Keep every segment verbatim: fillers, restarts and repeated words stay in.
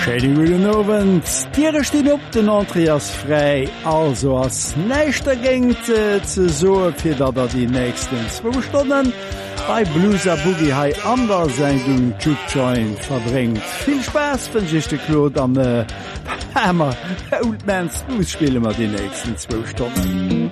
Schönen guten Abend. Tiere stehen op, den Andreas frei, also als nächster Gang äh, zu so, für da da die nächsten zwei Stunden bei Bluesa Boogie High an der Sendung Juke Joint verbringt. Viel Spaß, wünsche ich dir, Claude, am äh, Hammer Old Man's Blues spielen wir die nächsten zwei Stunden.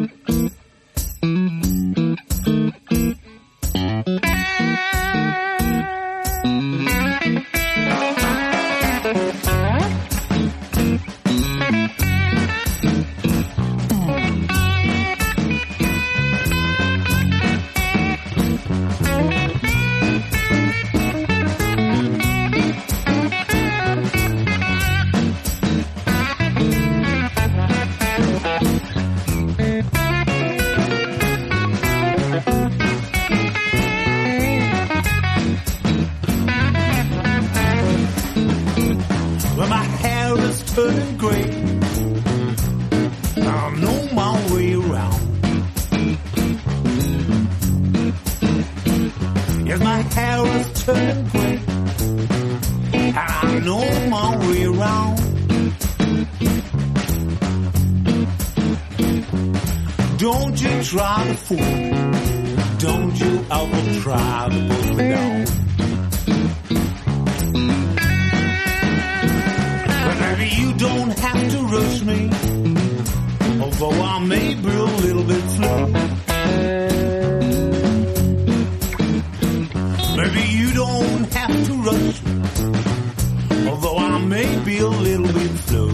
Try to fool, don't you ever try to put me down. But maybe you don't have to rush me, although I may be a little bit slow. Maybe you don't have to rush me, although I may be a little bit slow.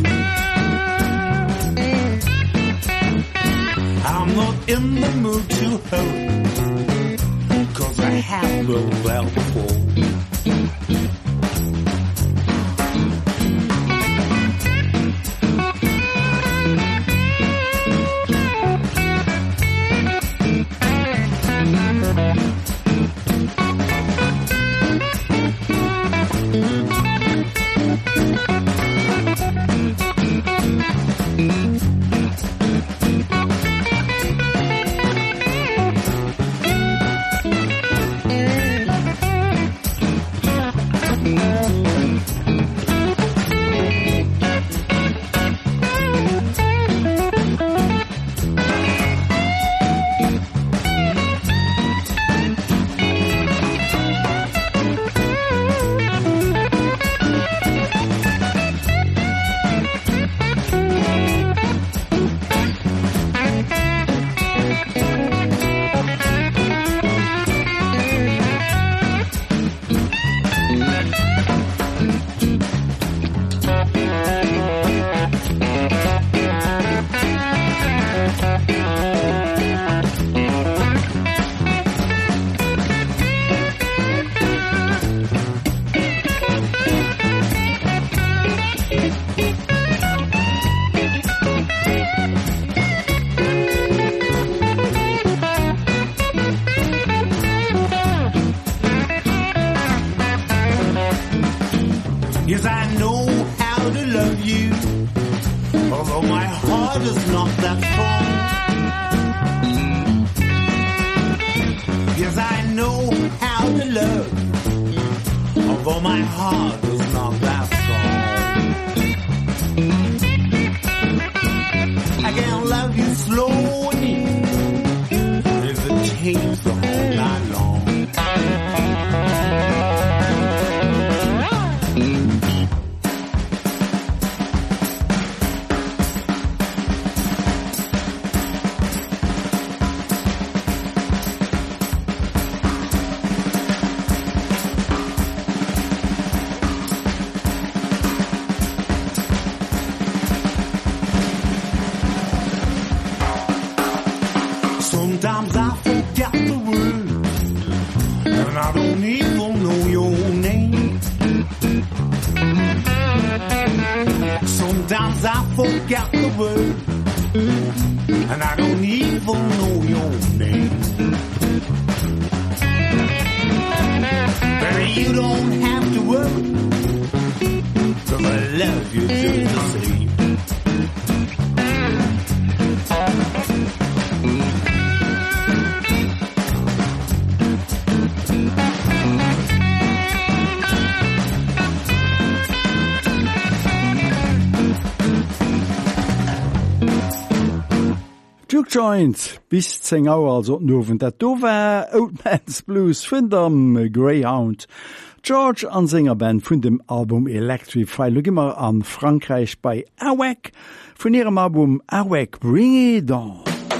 I'm not in the mood to hurry, 'cause I have been well before. Duke Joint bis zehn Uhr also nowen dat do war Old Man's Blues vun dem Greyhound. George an Sängerband vun dem Album Electrify lo immer an Frankreich bei Awek vun ihrem Album Awek Bring It On.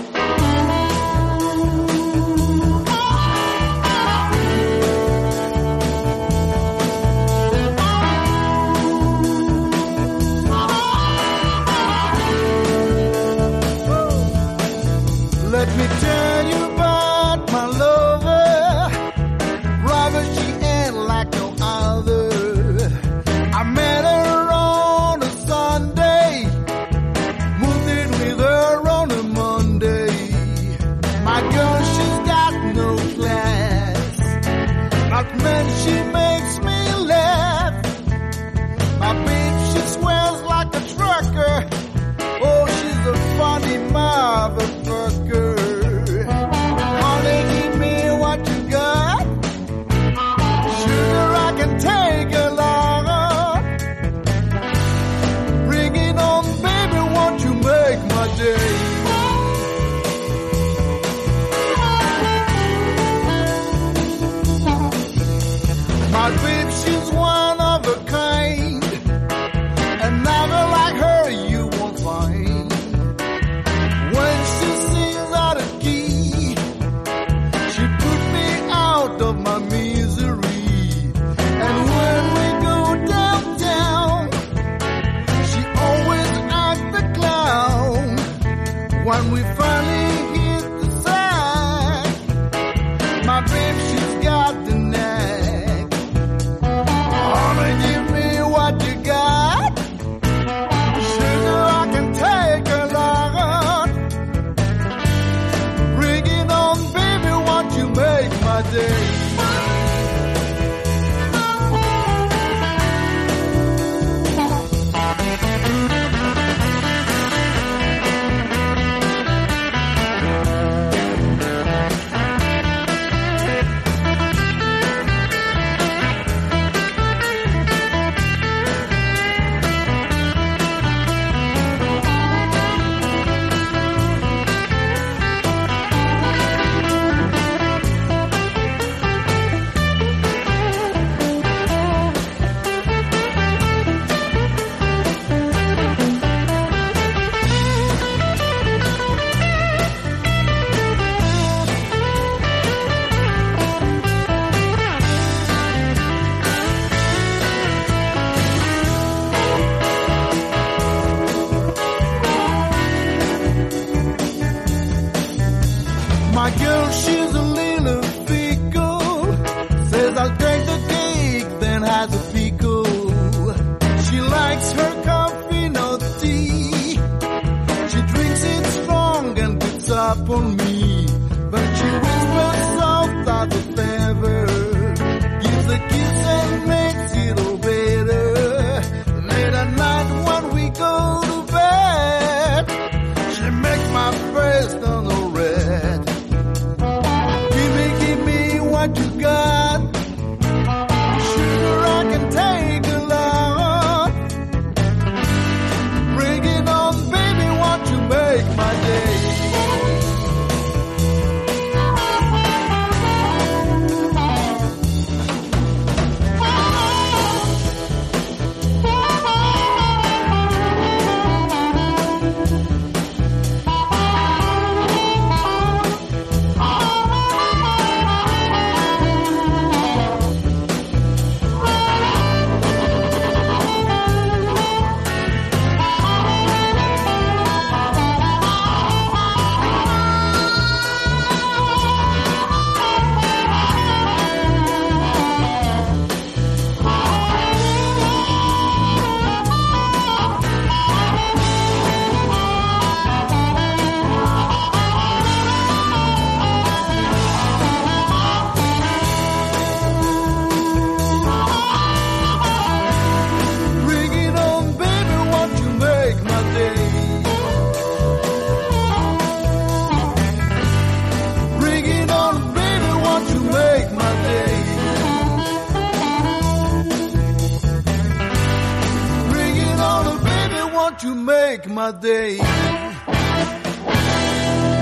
Let me tell you about my lover. Robert, she ain't like no other. I met her on a Sunday, moved in with her on a Monday. My girl, she's got no class, but man, she makes me laugh. My babe, she swears like a trucker. Oh, she's a funny motherfucker. My babe, she's one of a kind, another like her you won't find. When she sings out of key, she put me out of my misery. And when we go downtown, she always acts the clown. When we finally hit the side, my babe, she's got the on me, but she whispers soft as a feather, gives a kiss and makes it all better. Late at night when we go to bed, she makes my face turn all red. Give me, give me what you got, sugar I can take a lot. Bring it on, baby, won't you make my day? You make my day.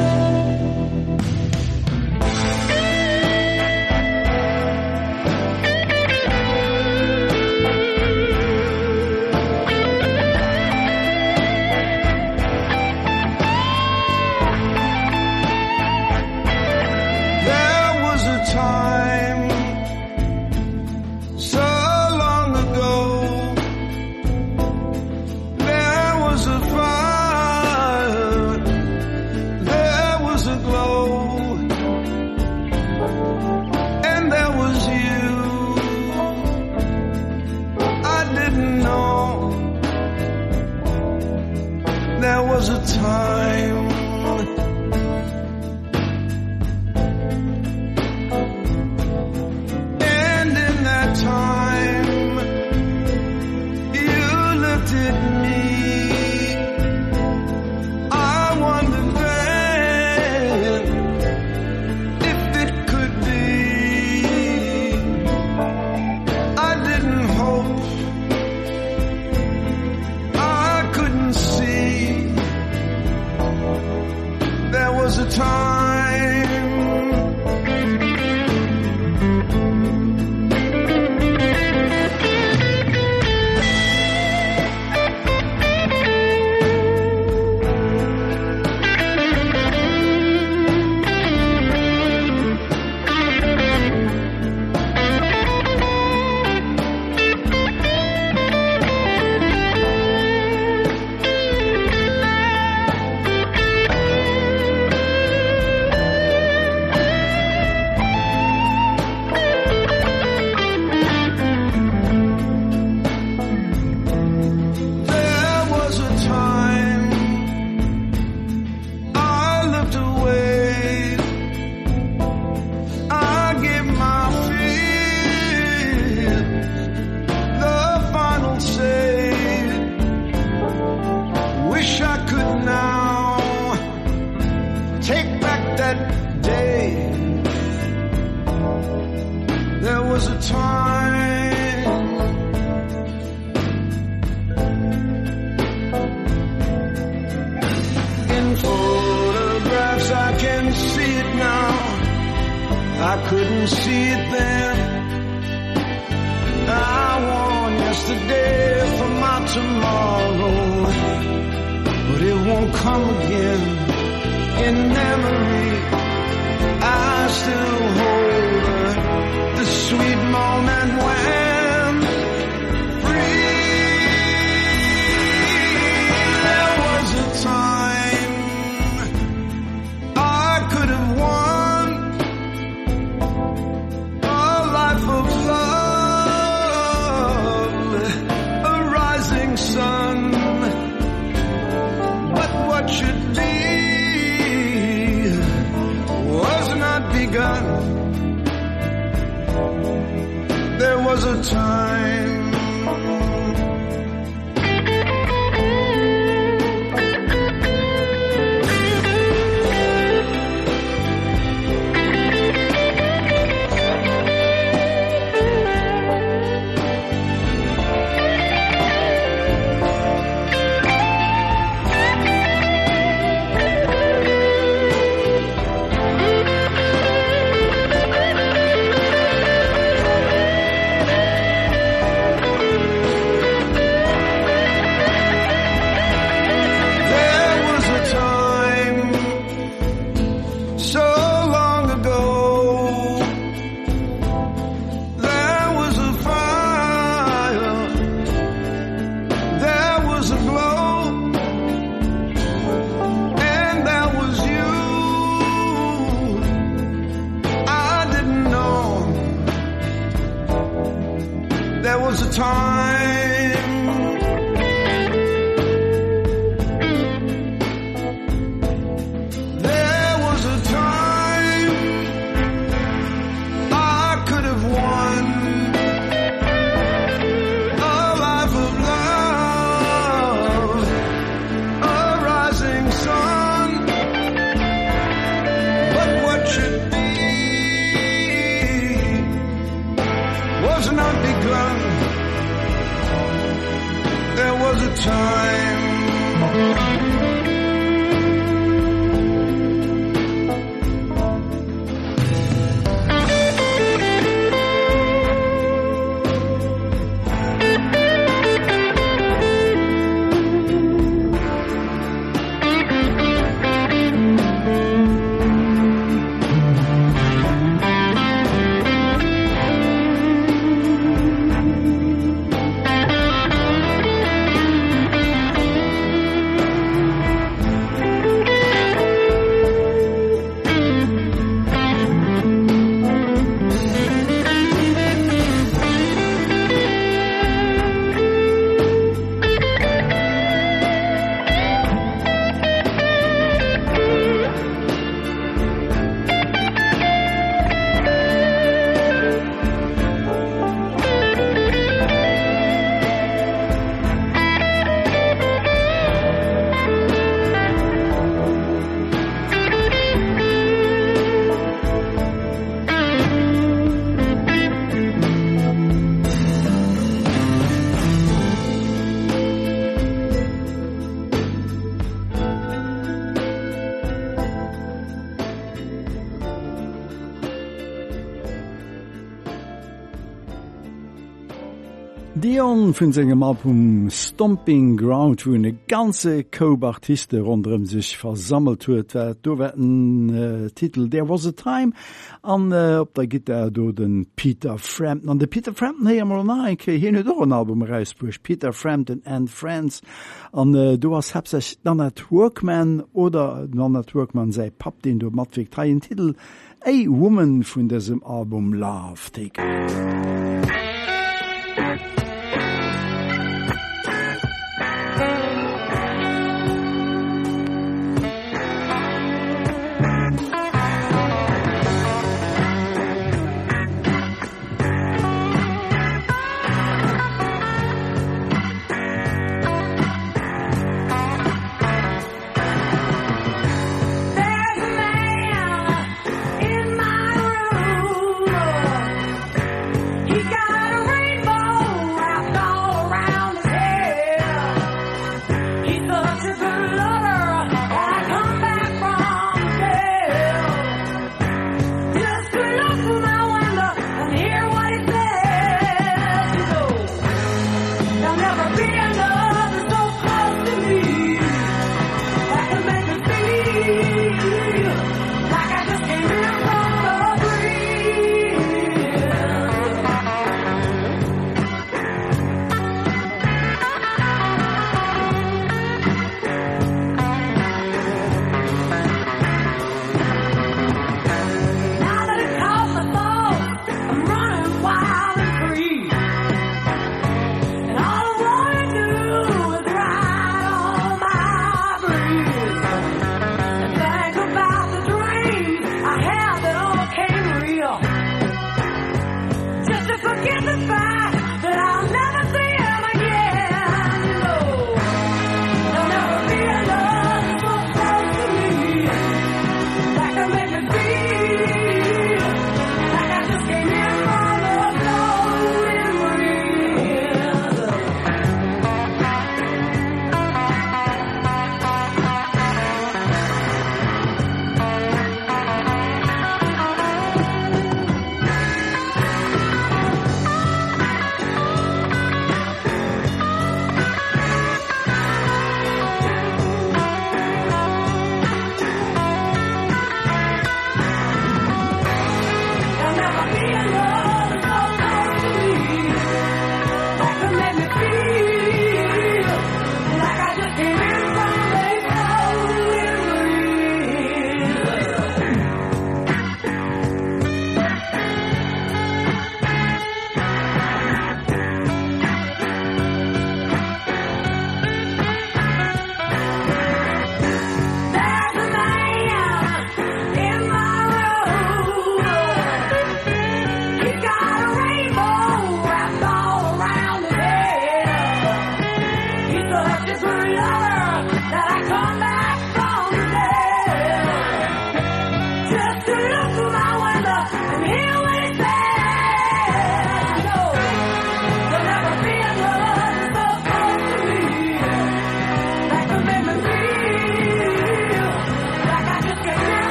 was a time couldn't see it then. I want yesterday for my tomorrow, but it won't come again. In memory I still hold her, the sweet moment when free. There was a time I could have won sun, but what should be was not begun. There was a time Dion vun segem Album Stomping Ground wo e ganze Cobe-Artiste rondem sich versammelt huet, do wetten äh, Titel There Was a Time an äh, op der git er do den Peter Frampton. An de Peter Frampton hei mar na hin do een Album reispuch Peter Frampton and Friends an äh, du hast heb sech dann net Workman oder dann net Workman sei pap den du matweg dreien Titel A Woman vun desem Album Love Take.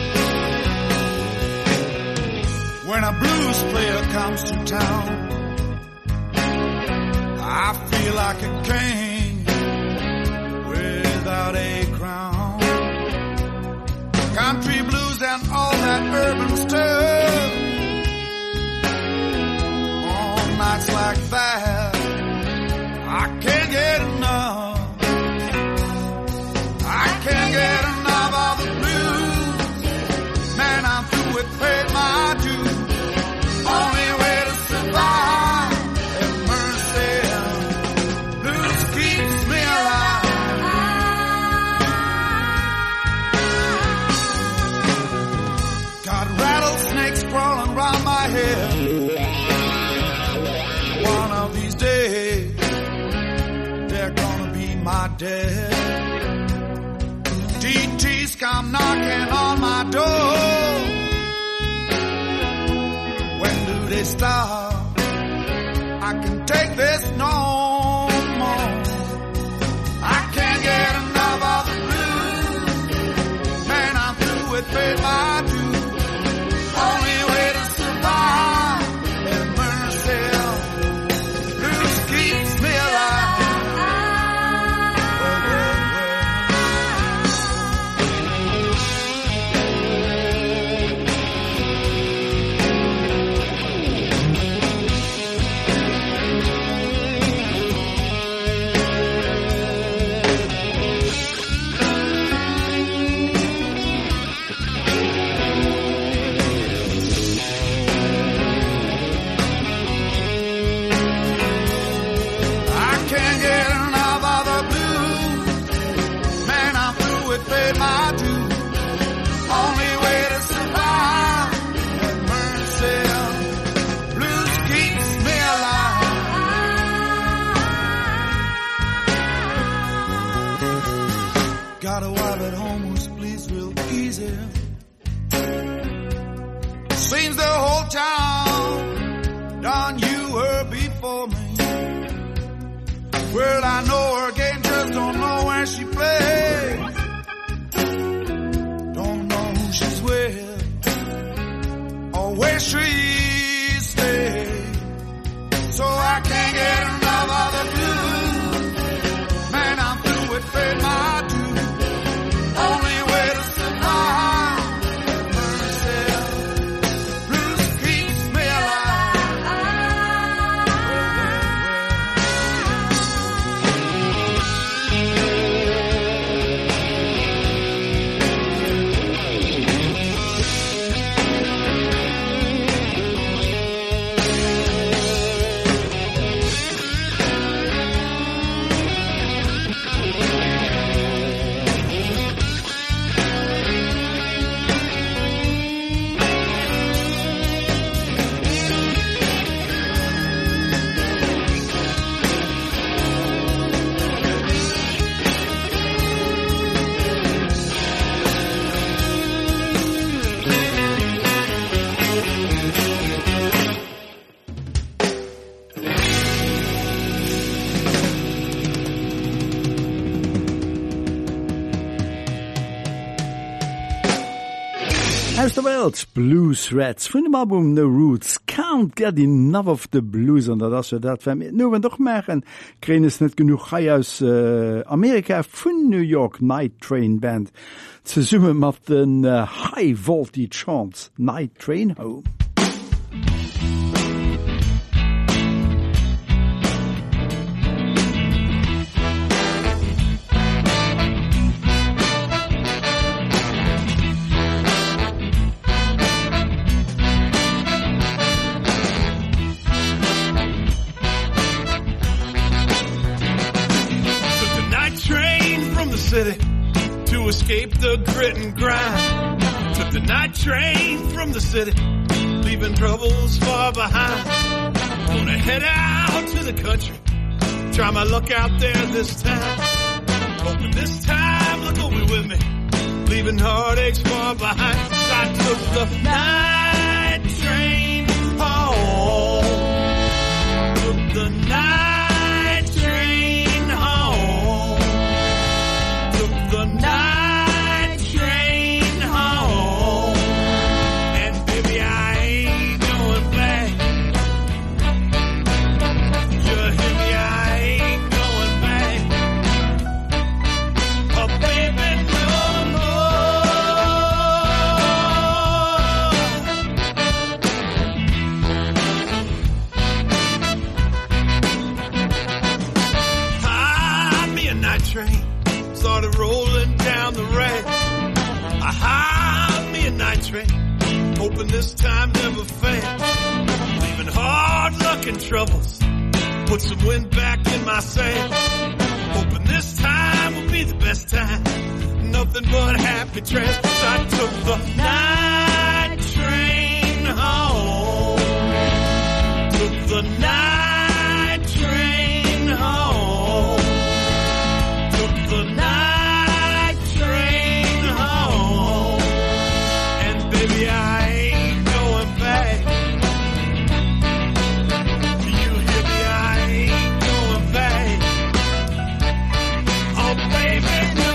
When a blues player comes to town, I feel like a king without a crown. Country blues and all that urban stuff. On nights like that, I can't get enough. I can't get enough of the blues. Man, I'm through with paid my dues. Only way to survive is mercy. Blues keeps me alive. Got rattlesnakes crawling round my head. One of these days, they're gonna be my death. D T's come knocking on my door. When do they stop? I can take this no more. I can't get enough of the blues. Man, I'm through with pay my dues. Only way to survive is mercy. Blues keeps me alive. My dues. Only way to survive is mercy. Blues keeps me alive. Got a wife at home who splits real easy. Seems the whole town done you her before me. Well, I know her game, just don't know where she plays. Or where she stays. So I can't get enough of the blues. Man, I'm through with pay my dues. Only way to survive is mercy. Blues keeps me Aus der Welt Blues Rats vun dem Album No Roots Can't Get Enough of the Blues an dat se dat nowen doch megen kren es net genug Chai aus äh, Amerika vun New York Night Train Band ze summe mat den uh, High Voltage Chants Night Train Home. City to escape the grit and grind. Took the night train from the city, leaving troubles far behind. Gonna head out to the country, try my luck out there this time. Hoping this time look over with me, leaving heartaches far behind. I took the night train home. Took the night train home. The night train home. And baby, I ain't going back. You hear me? I this time never fails. Leaving hard luck and troubles, put some wind back in my sails. Hoping this time will be the best time. Nothing but happy transports. I took the night train home. Took the night train home. Took the night train home. And baby, I ain't going back. You hear me? I ain't going back. Oh baby, no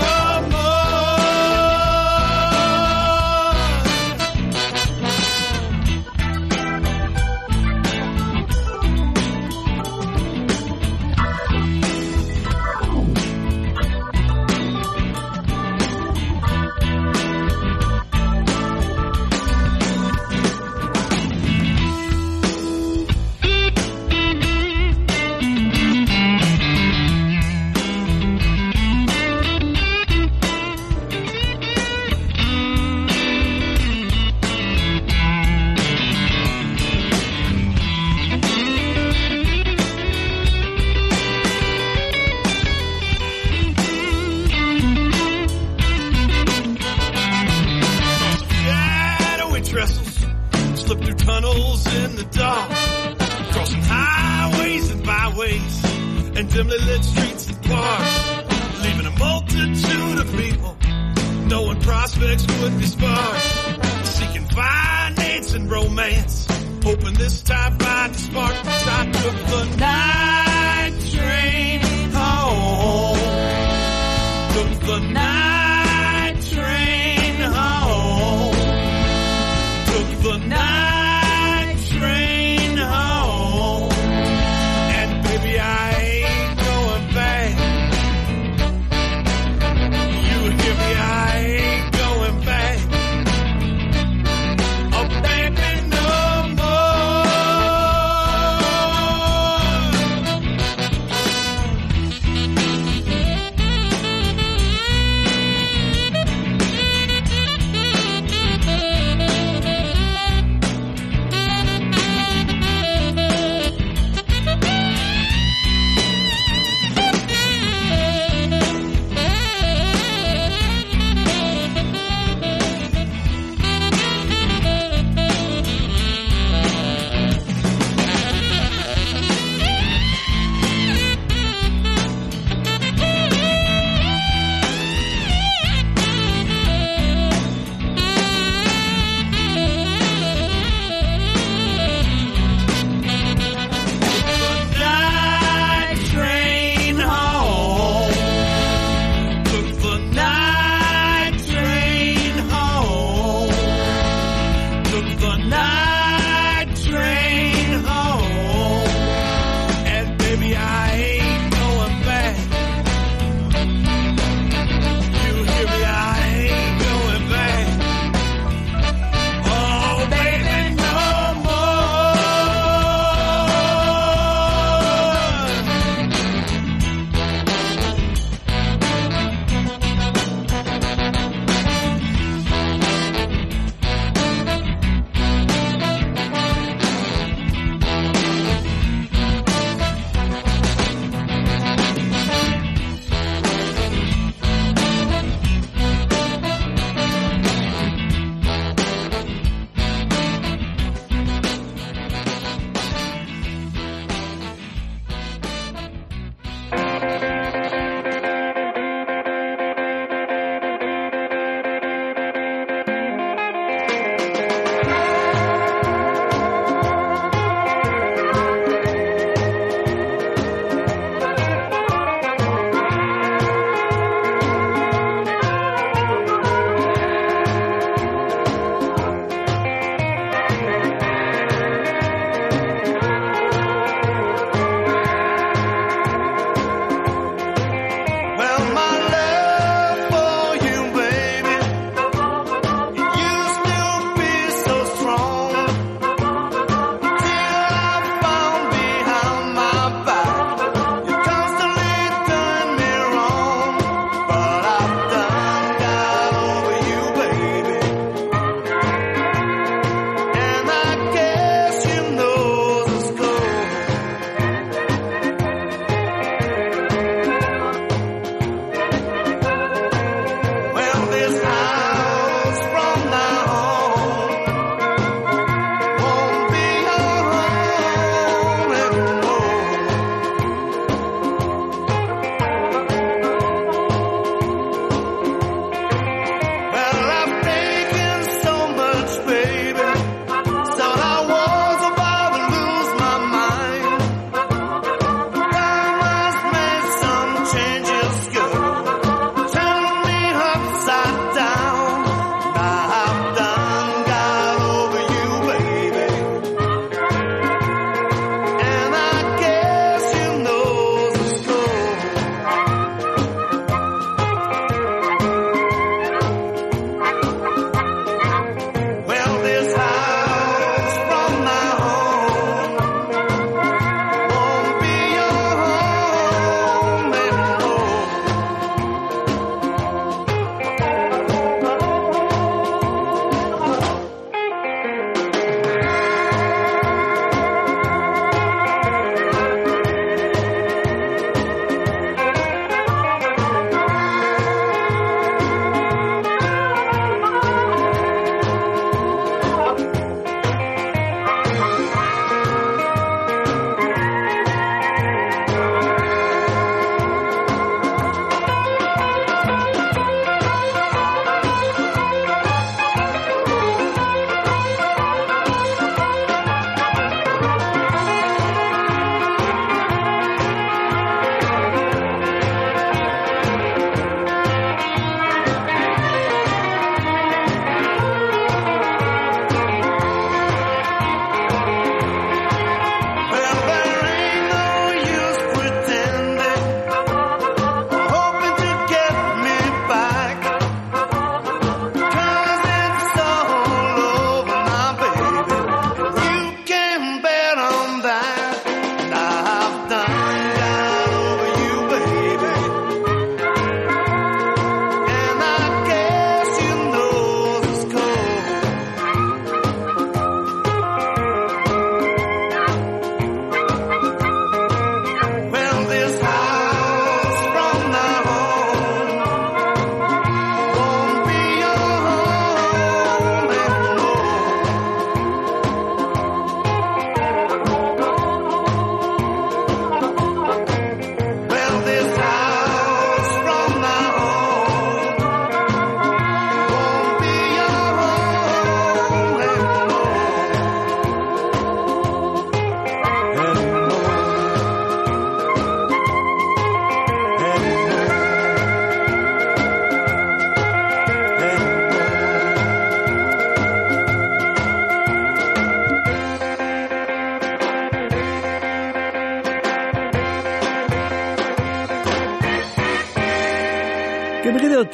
dimly lit streets and parks, leaving a multitude of people, knowing prospects would be sparse, seeking finance and romance, hoping this time find a spark. I took the night train home. Took the night train home. Took the night train home. And baby, I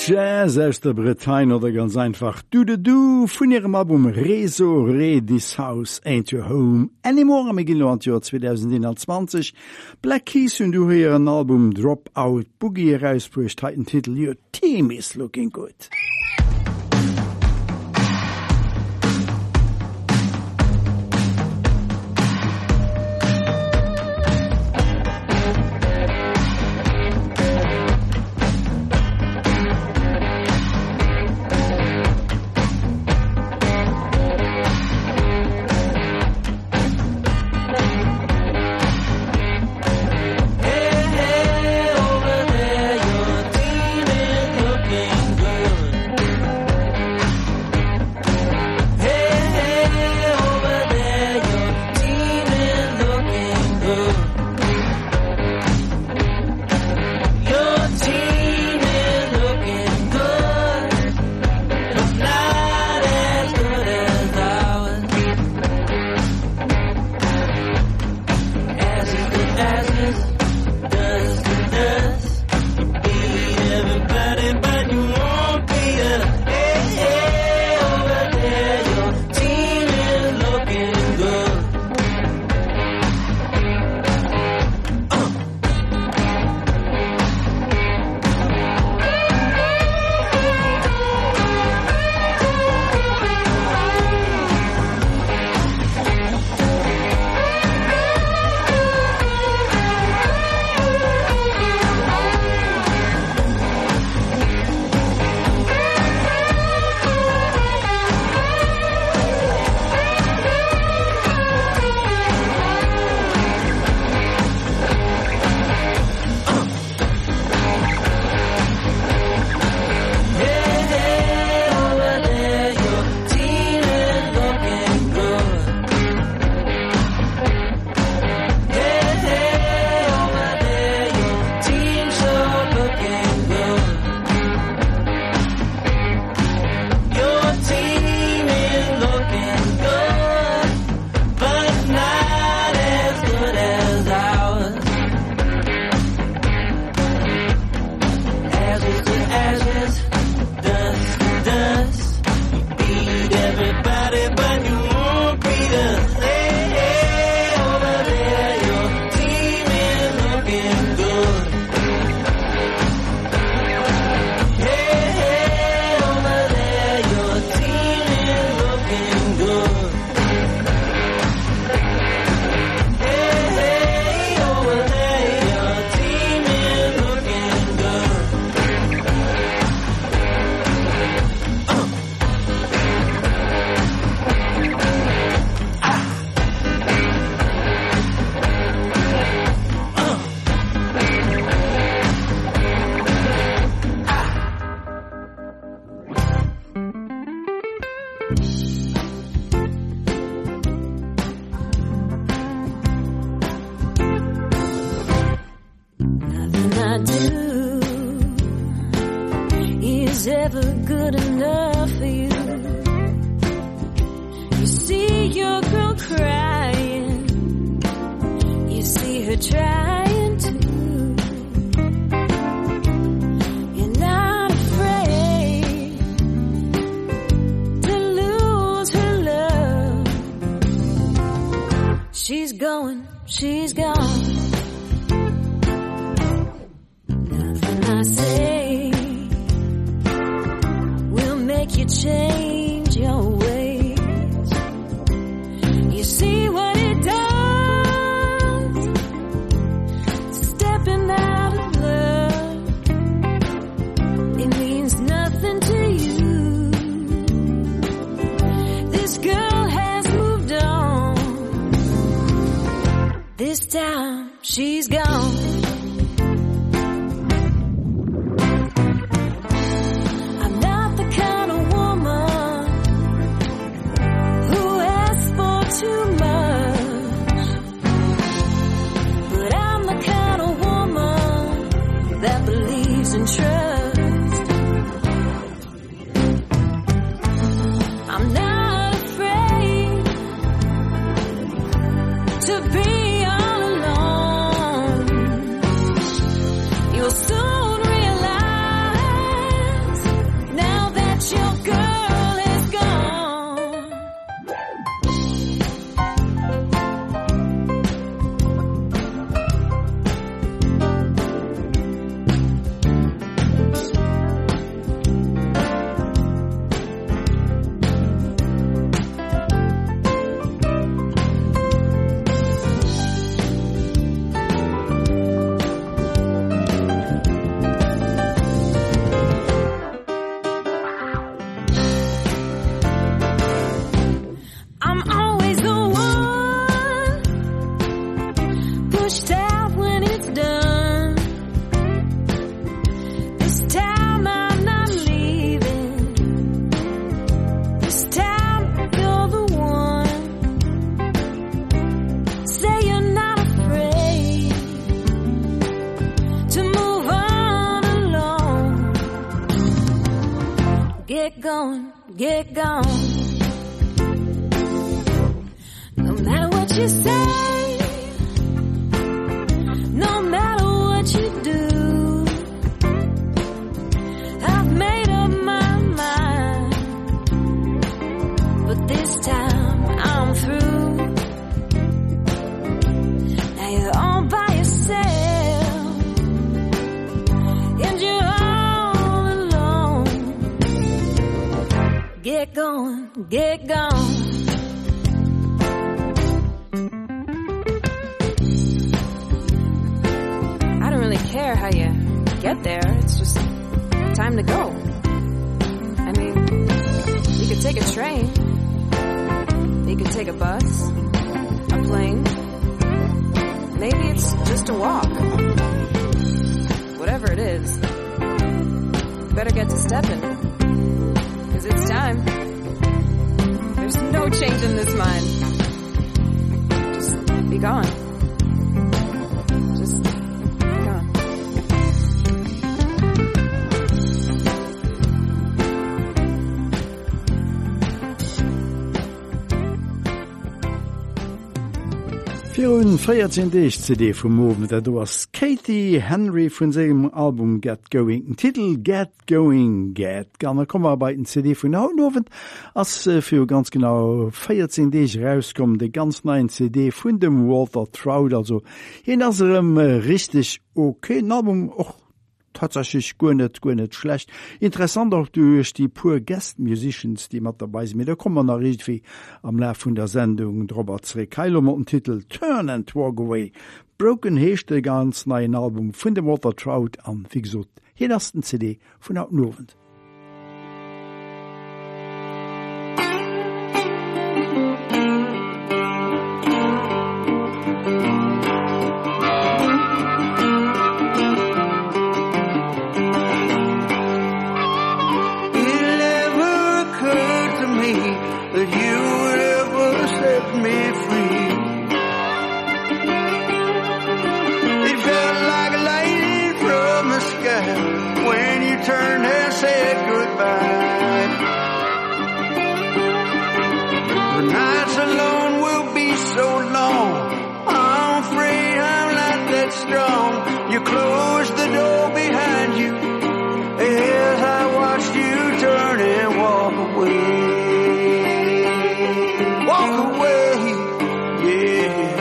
Jazz aus der Bretagne oder ganz einfach Do the Do vun ihrem Album Reso Re This House Ain't Your Home Anymore am Jahr zwanzig einundzwanzig. Black Keys hun du hier ein Album Drop Out Boogie herausbrucht hat den Titel Your Team is Looking Good. To be all alone. Get going, get gone. No matter what you say, no matter what you do, I've made up my mind. But this time I'm through. Now you're all by yourself, and you're all alone. Get going, get gone. Care how you get there. It's just time to go. I mean, you could take a train, you could take a bus, a plane, maybe it's just a walk. Whatever it is, you better get to stepping, because it's time. There's no change in this mind. Just be gone. Fiun vierzehn C D vom Movement, da was Katie Henry von seinem Album Get Going. Titel Get Going, Get. Gerne kommen wir bei den C D von Hautnoven, als äh, für ganz genau vierzehn rauskommt, der ganz neuen C D von dem Walter Trout, also in unserem äh, richtig okay Album, auch tatsächlich gut nicht, gut nicht schlecht. Interessant auch durch die pure Guest Musicians, die mit dabei sind. Da kommen wir noch richtig am Laufe von der Sendung drüber zurück. Heilo mit dem Titel Turn and Walk Away. Broken heißt der ganz neuen Album von dem Walter Trout am, wie gesagt, hier ersten C D von Hautnoven. You closed the door behind you as I watched you turn and walk away. Walk away, yeah.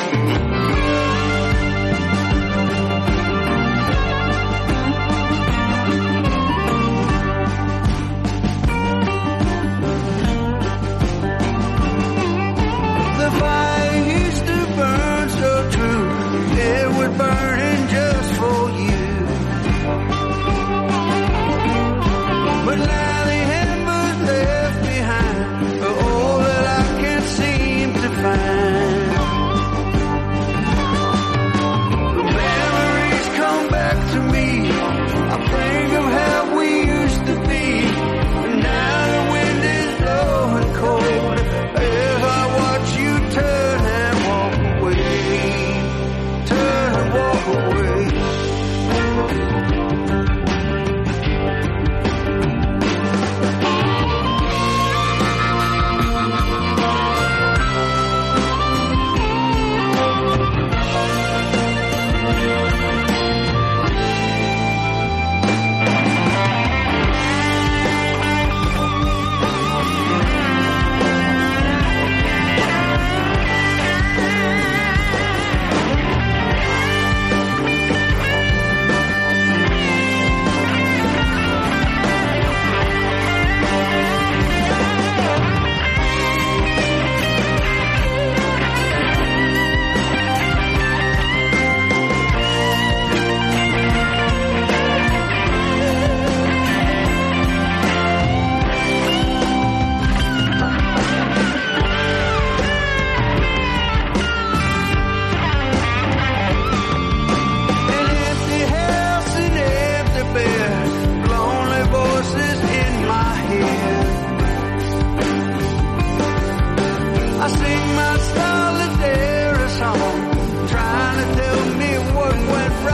The fire used to burn so true, it would burn in just for you. But now the embers left behind are all that I can seem to find. The memories come back to me. I think of how we used to be. And now the wind is blowing cold as I watch you turn and walk away. Turn and walk away.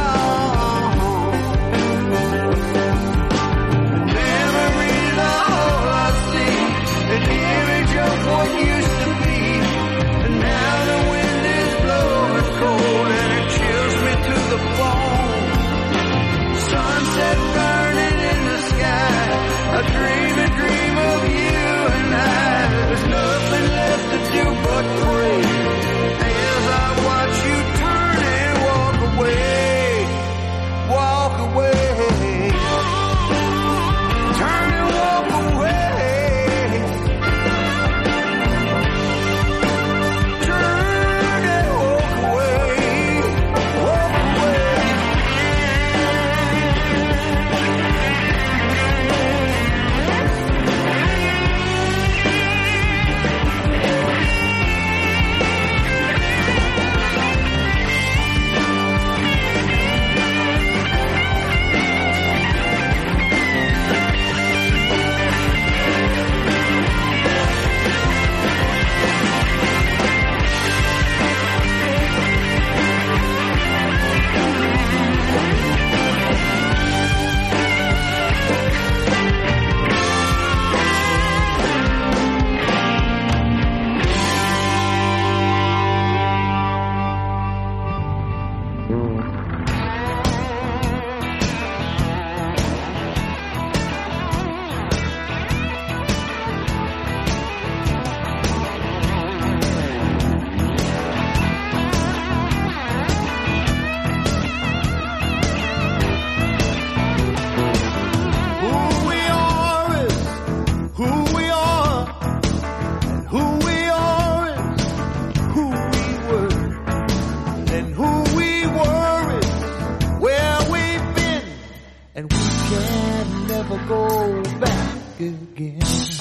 Memories are again.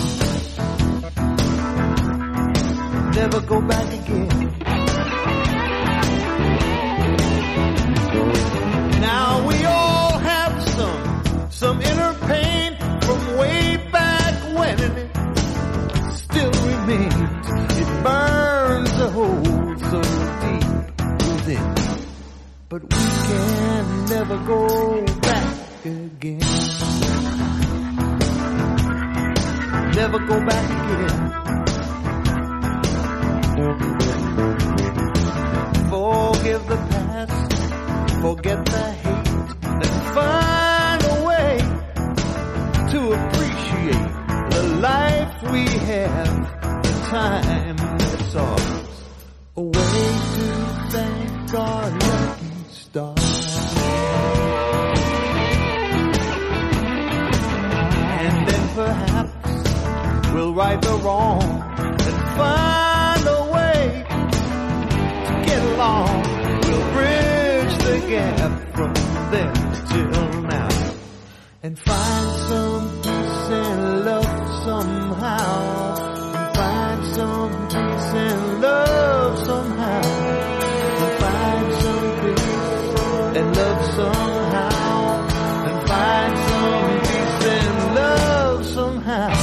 Never go back again. Now we all have some, some inner pain from way back when, and it still remains. It burns a hole so deep within, but we can never go back again. Never go back again. Forgive the past, forget the hate, and find a way to appreciate the life we have, the time that's ours, a way to thank our lucky stars. And then perhaps we'll right the wrong and find a way to get along. We'll bridge the gap from then till now and find some peace and love somehow, and find some peace and love somehow, and find some peace and love somehow, and find some peace and love somehow.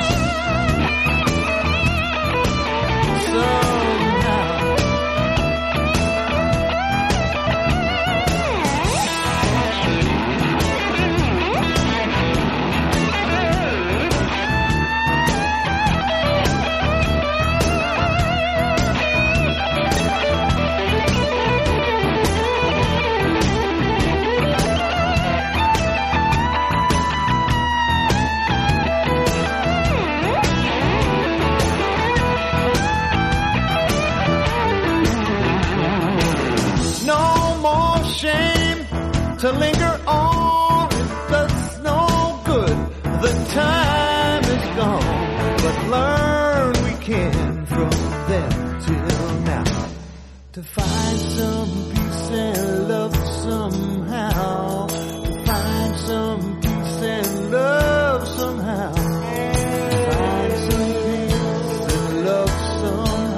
To linger on, it does no good. The time is gone, but learn we can from then till now to find some peace and love somehow, to find some peace and love somehow, to find some peace and love somehow.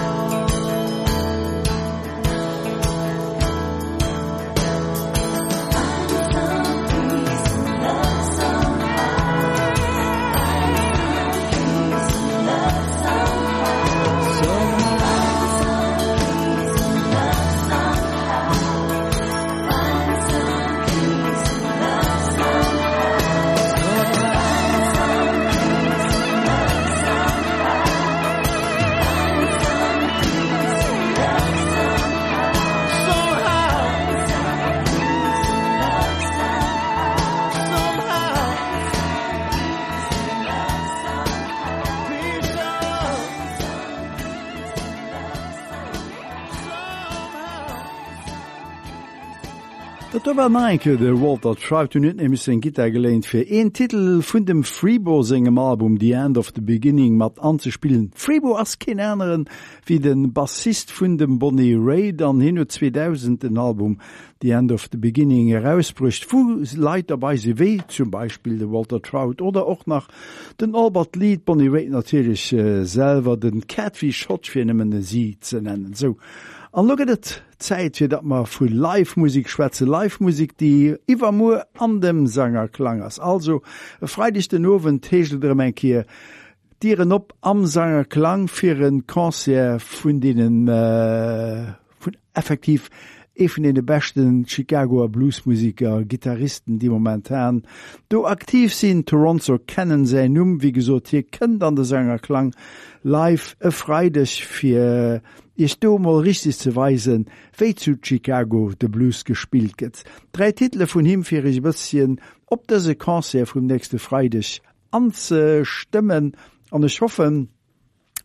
Dat war neinke de Walter Trout hun net nemmi en Gitter geleint fir een Titel vun dem Freebo segem Album The End of the Beginning mat anzuspielen. Freebo ass ken Äneren wie den Bassist vun dem Bonnie Raitt an hin zweitausend den Album The End of the Beginning herausbrucht. Fu Leiit dabei se weh, zum Beispiel de Walter Trout oder auch nach den Albert Lied Bonnie Raitt natürlich äh, selber den Catfish Shot fir nemmen sie ze nennen. So. An loget et Zeit fir dat ma vu Live-Musik schwätze Live-Musik, die iwwer mo an dem Sänger klang ass. Also e freidigchten Owen tegelrem enkier Dieren op am Sänger klang fir een Konzert vun denen äh, vun effektiv even in de besten Chicagoer Bluesmusiker, Gitarristen, die momentan do aktiv sinn. Toronto kennen se um, wie gesot hier kënnt an de Sänger klang live e freidig fir Ich do mal richtig zu weisen, wie zu Chicago de Blues gespielt get. Drei Titel von ihm für ich bisschen ob der Konzert vom nächste Freitag anzustimmen. Und ich hoffe,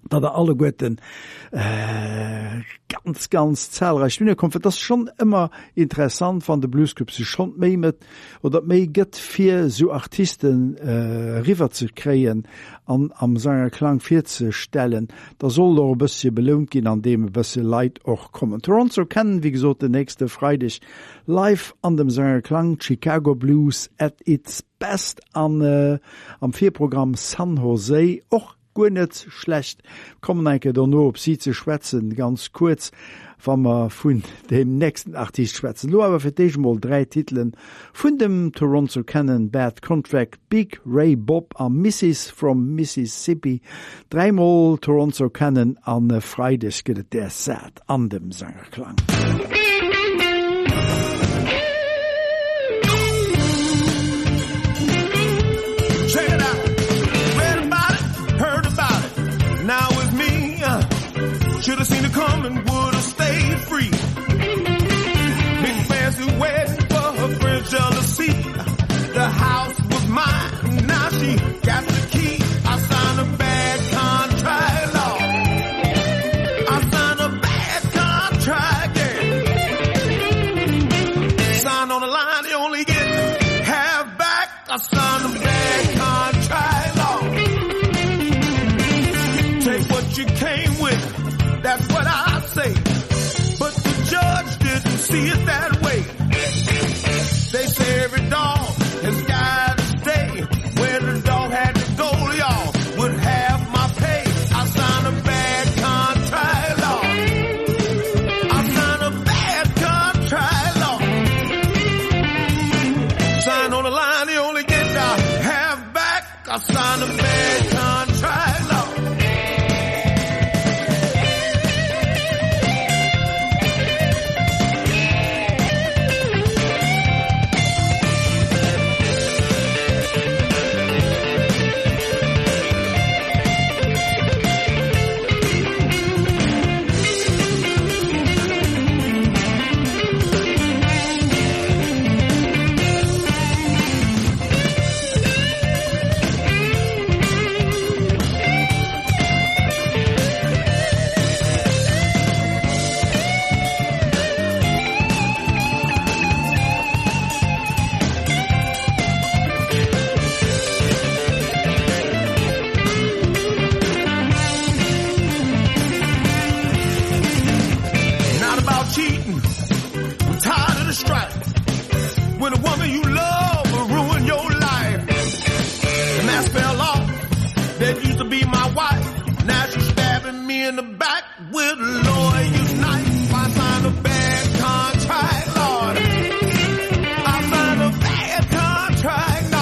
da da alle Götten äh, ganz ganz zahlreich bin kommt das schon immer interessant von der Bluesclub sie schon méi mit oder méi gëtt fir so Artisten äh, river zu kreen an am seiner Klang vier zu stellen da soll doch bisschen belohnt gehen an dem bisschen Leid auch kommen Toronto kennen wie gesagt der nächste Freitag live an dem seiner Klang Chicago Blues at its best an äh, am Vierprogramm San Jose auch gut net schlecht kommen enke da nur op sie zu schwätzen ganz kurz wann wir vun dem nächsten Artist schwätzen lo aber für dich mal drei Titeln vun dem Toronto kennen Bad Contract Big Ray Bob an Missus from Mississippi dreimal Toronto kennen an äh, Freitag geht der Sad an dem Sängerklang. Now with me, uh, should have seen it coming, would have stayed free. Big fancy wedding for her friend's jealousy. The house was mine, now she got the key. I signed a bad contract, Lord. I signed a bad contract, yeah. Signed on the line, you only get half back. I signed a bad contract, Lord. Take what you came with, that's what I say. But the judge didn't see it that way. They say every dog has got to stay. Where the dog had to go, y'all would have my pay. I signed a bad contract, Lord. I signed a bad contract, Lord. Sign on the line, you only get the half back. I signed a bad contract, Lord. When a woman you love will ruin your life. The mask fell off. That used to be my wife. Now she's stabbing me in the back with a lawyer's knife. I signed a bad contract, Lord. I signed a bad contract,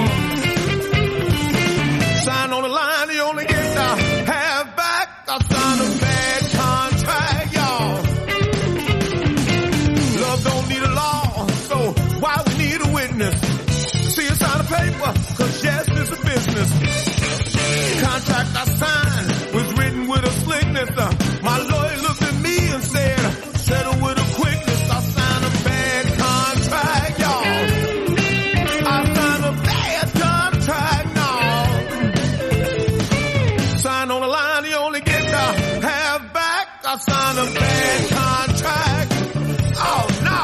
Lord. Sign on the line, you only get the half back. I signed a bad contract, y'all. Love don't need a law, so why we need a witness? See us on the paper, cause yes, it's a business. The contract I signed was written with a slickness. Uh, my lawyer looked at me and said, settle with a quickness. I signed a bad contract, y'all. I signed a bad contract, no. Sign on the line, you only get the half back. I signed a bad contract. Oh, no.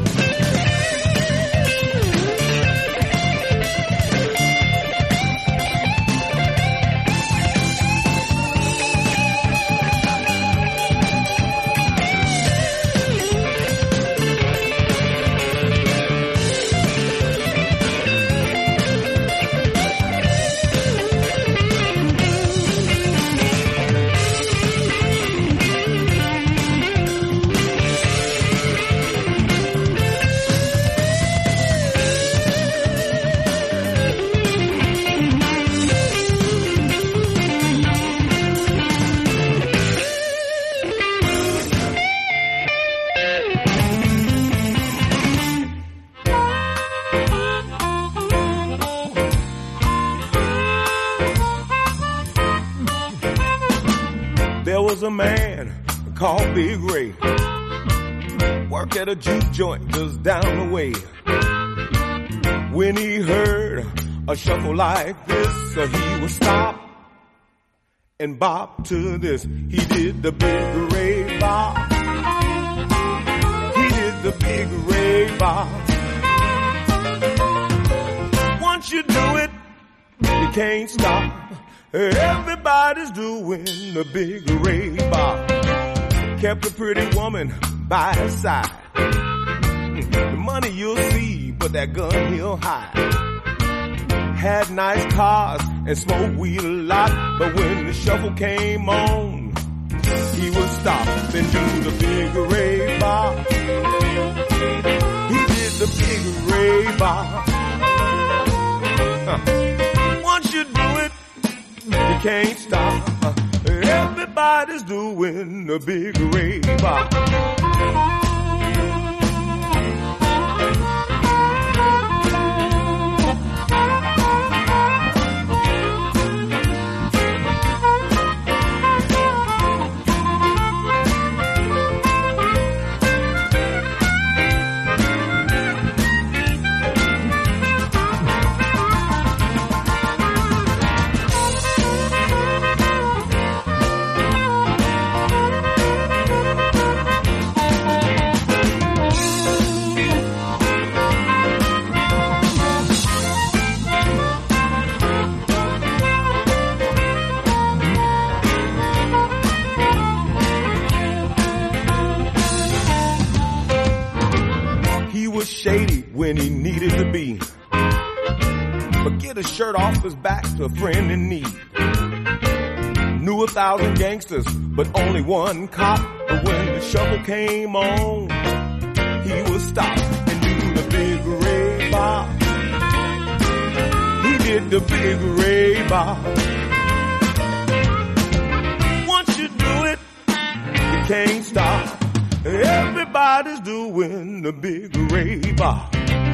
Was a man called Big Ray, worked at a juke joint just down the way. When he heard a shuffle like this, so he would stop and bop to this. He did the big rave bop. He did the big rave bop. Once you do it, you can't stop. Everybody's doing the big rave bop. Kept a pretty woman by his side. The money you'll see, but that gun he'll hide. Had nice cars and smoked weed a lot, but when the shuffle came on, he would stop and do the big rave bop. He did the big rave bop. Huh. Once you do it, you can't stop. Uh, everybody's doing the big rave bop. Shady when he needed to be, but get a shirt off his back to a friend in need. Knew a thousand gangsters, but only one cop. But when the shuffle came on, he would stop and do the big rave bop. He did the big rave bop. Once you do it, you can't stop. Everybody's doing the big rave bop.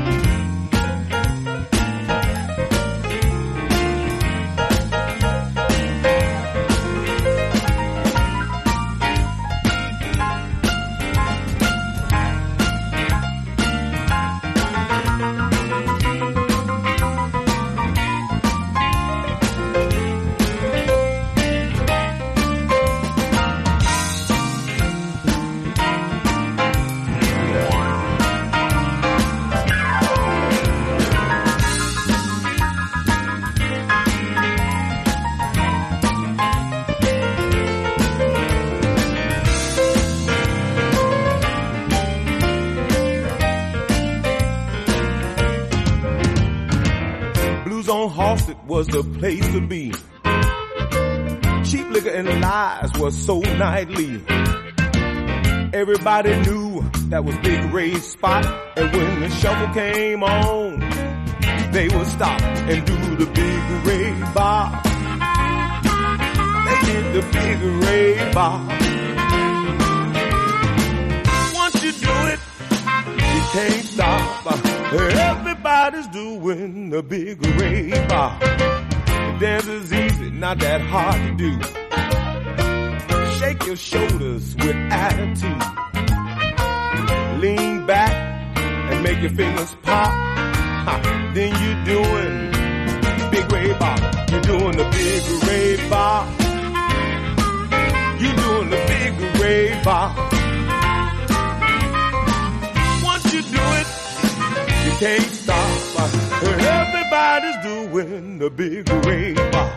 Was the place to be. Cheap liquor and lies was so nightly. Everybody knew that was Big Ray's spot, and when the shuffle came on, they would stop and do the big rave bop. They did the big rave bop. Once you do it, you can't stop. Everybody's doing the big rave bop. Dance is easy, not that hard to do. Shake your shoulders with attitude. Lean back and make your fingers pop. Ha, then you're doing big rave bop. You're doing the big rave bop. You're doing the big rave bop. Once you do it, you can't stop. Everybody's doing the big rave bop.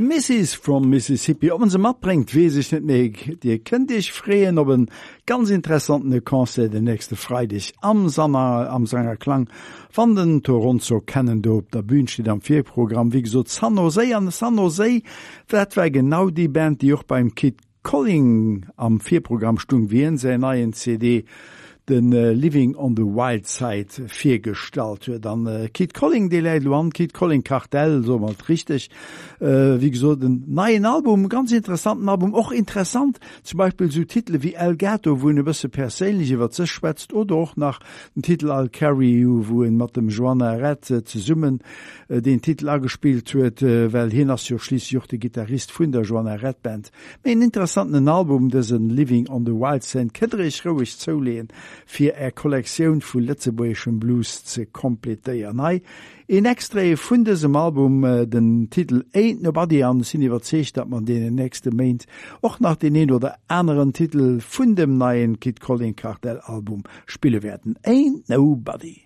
Missus from Mississippi, ob man sie mitbringt, weiß ich nicht mehr. Die könnt ich freuen, ob ein ganz interessanten Konzert den nächsten Freitag am Sommer, am Sängerklang von den Toronto Canada. Der Bühne steht am Vierprogramm, wie gesagt, San Jose. An San Jose, das war genau die Band, die auch beim Kid Calling am Vierprogramm stung, wie in seiner neuen C D den uh, Living on the Wild Side viergestalt huet. Dann uh, Kid Calling de Leiit an Kid Calling Kartell, so mal richtig, uh, wie gesagt, den neuen Album, ganz interessanten Album, auch interessant, zum Beispiel so Titel wie El Gato, wo ein bisschen persönlich über sich schwätzt, oder auch nach dem Titel I'll Carry You, wo ein mit dem Joanna Red uh, zusammen uh, den Titel angespielt huet, uh, weil hier ist ja schließlich auch der Gitarrist von der Joanna Red Band. Ein interessanten Album, das ein Living on the Wild Side, könnte ich ruhig zulehen, für eine Kollektion von Letzebuerischen Blues zu komplettieren. Nein, in extra von diesem Album äh, den Titel Ain't Nobody an, sind überzeugt, dass man den nächsten Monat auch nach den einen oder anderen Titel von dem neuen Kid Calling Kartell Album spielen werden. Ain't Nobody.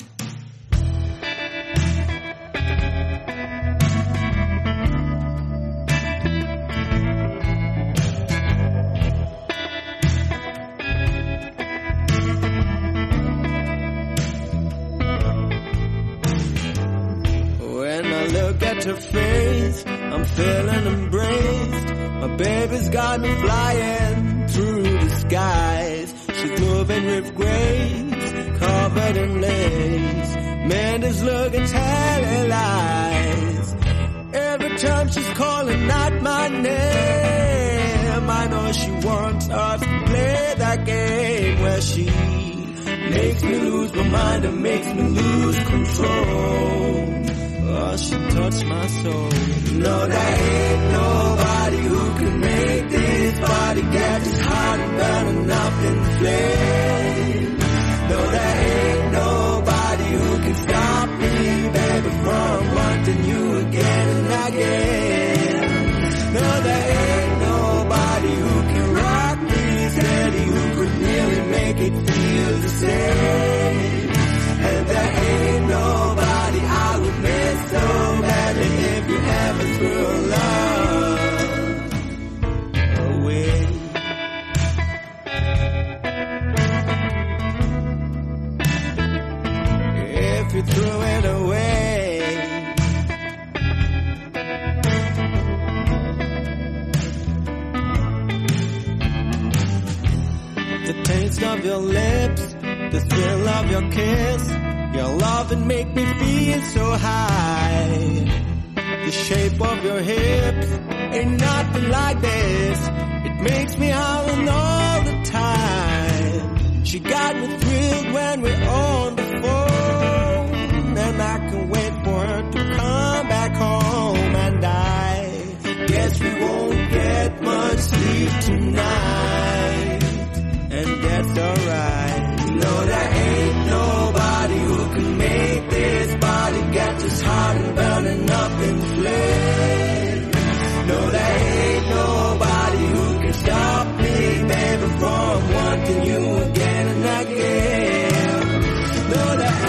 Look at her face, I'm feeling embraced. My baby's got me flying through the skies. She's moving with grace, covered in lace. Man is looking tantalized. Every time she's calling out my name, I know she wants us to play that game where she makes me lose my mind and makes me lose control. Oh, she touched my soul. No, there ain't nobody who can make this body get as hot and burning up in flames. No, there ain't nobody who can stop me, baby, from wanting you again and again. No, there ain't nobody who can rock me steady, who could really make it feel the same. And there ain't nobody I would miss so badly if you ever threw love away. If you threw it away. The taste of your lips, the thrill of your kiss, your love and make me feel so high. The shape of your hips ain't nothing like this. It makes me holler all the time. She got me thrilled when we're on the phone, and I can wait for her to come back home. And I guess we won't get much sleep tonight, and that's alright. No, there ain't nobody who can make this body get as hot and burning up in flames. No, there ain't nobody who can stop me, baby, from wanting you again and again. No, there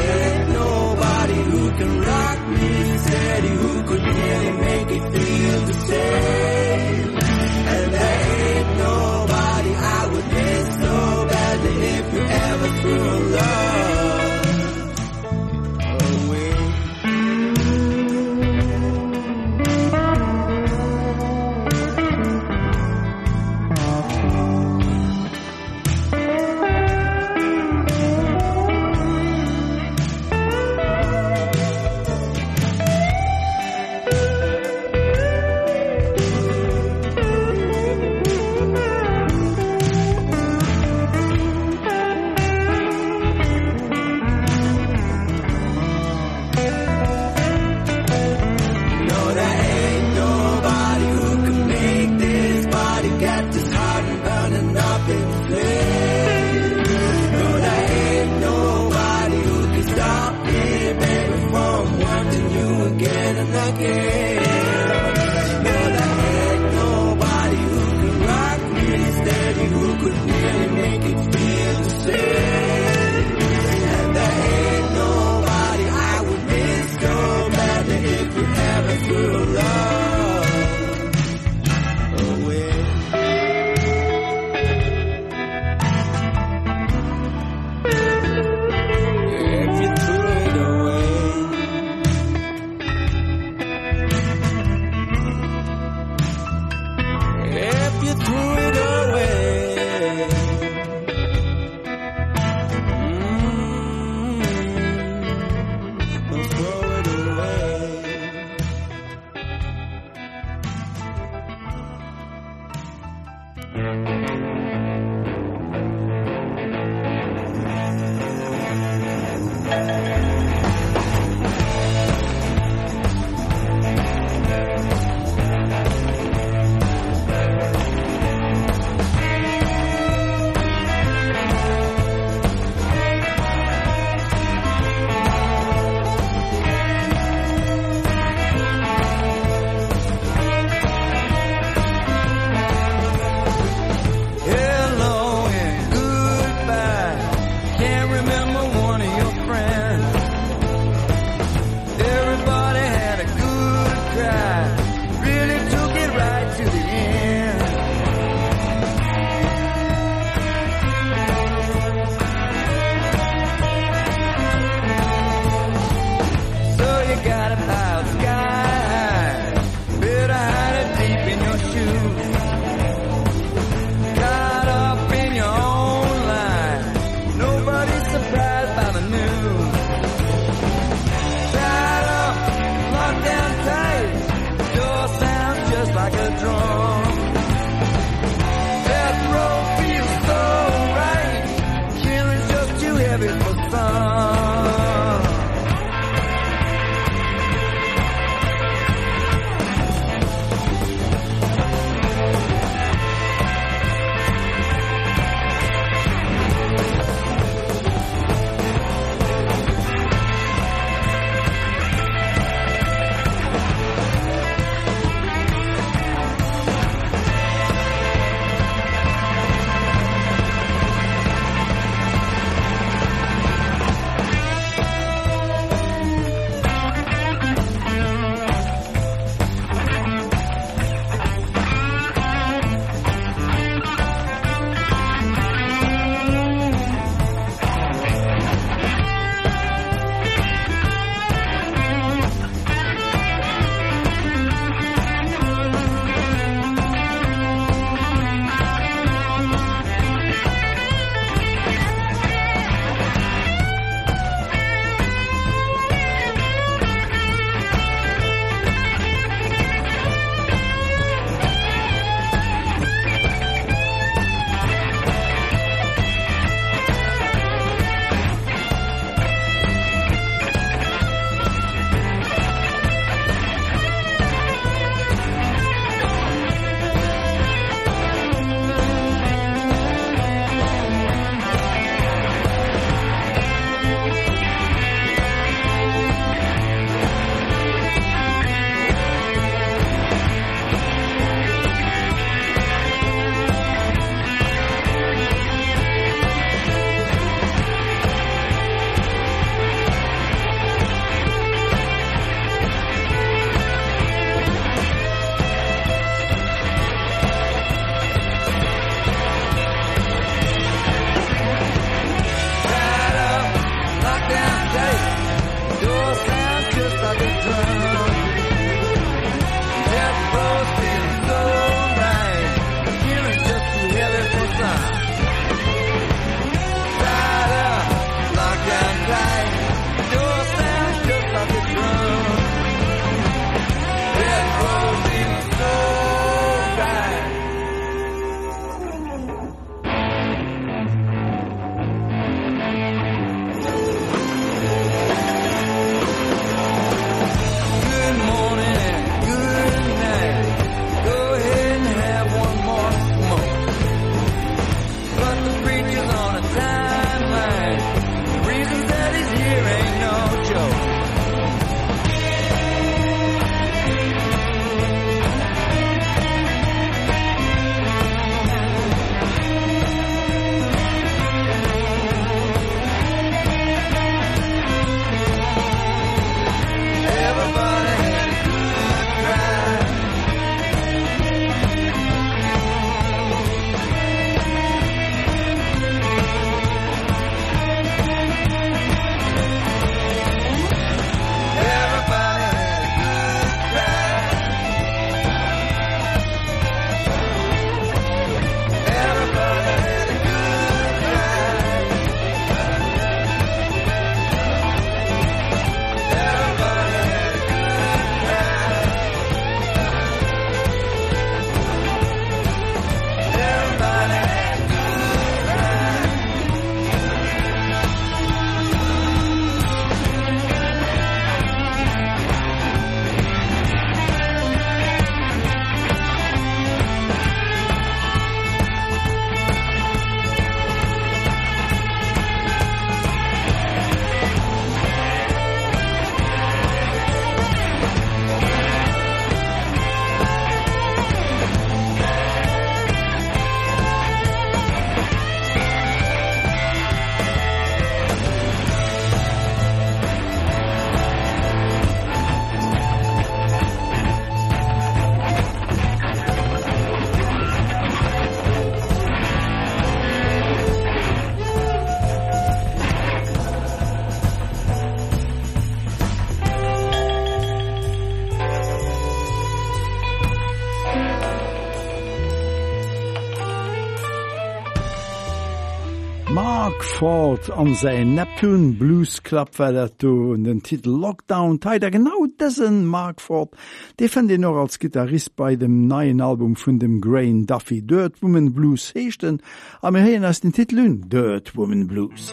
Mark Ford an sein Neptune Blues Club war dat do und den Titel Lockdown teilt er genau dessen Mark Ford, de fand den noch als Gitarrist bei dem neuen Album vun dem Grain Duffy Dirt Woman Blues hechten, a mir heen as den Titel Dirt Woman Blues.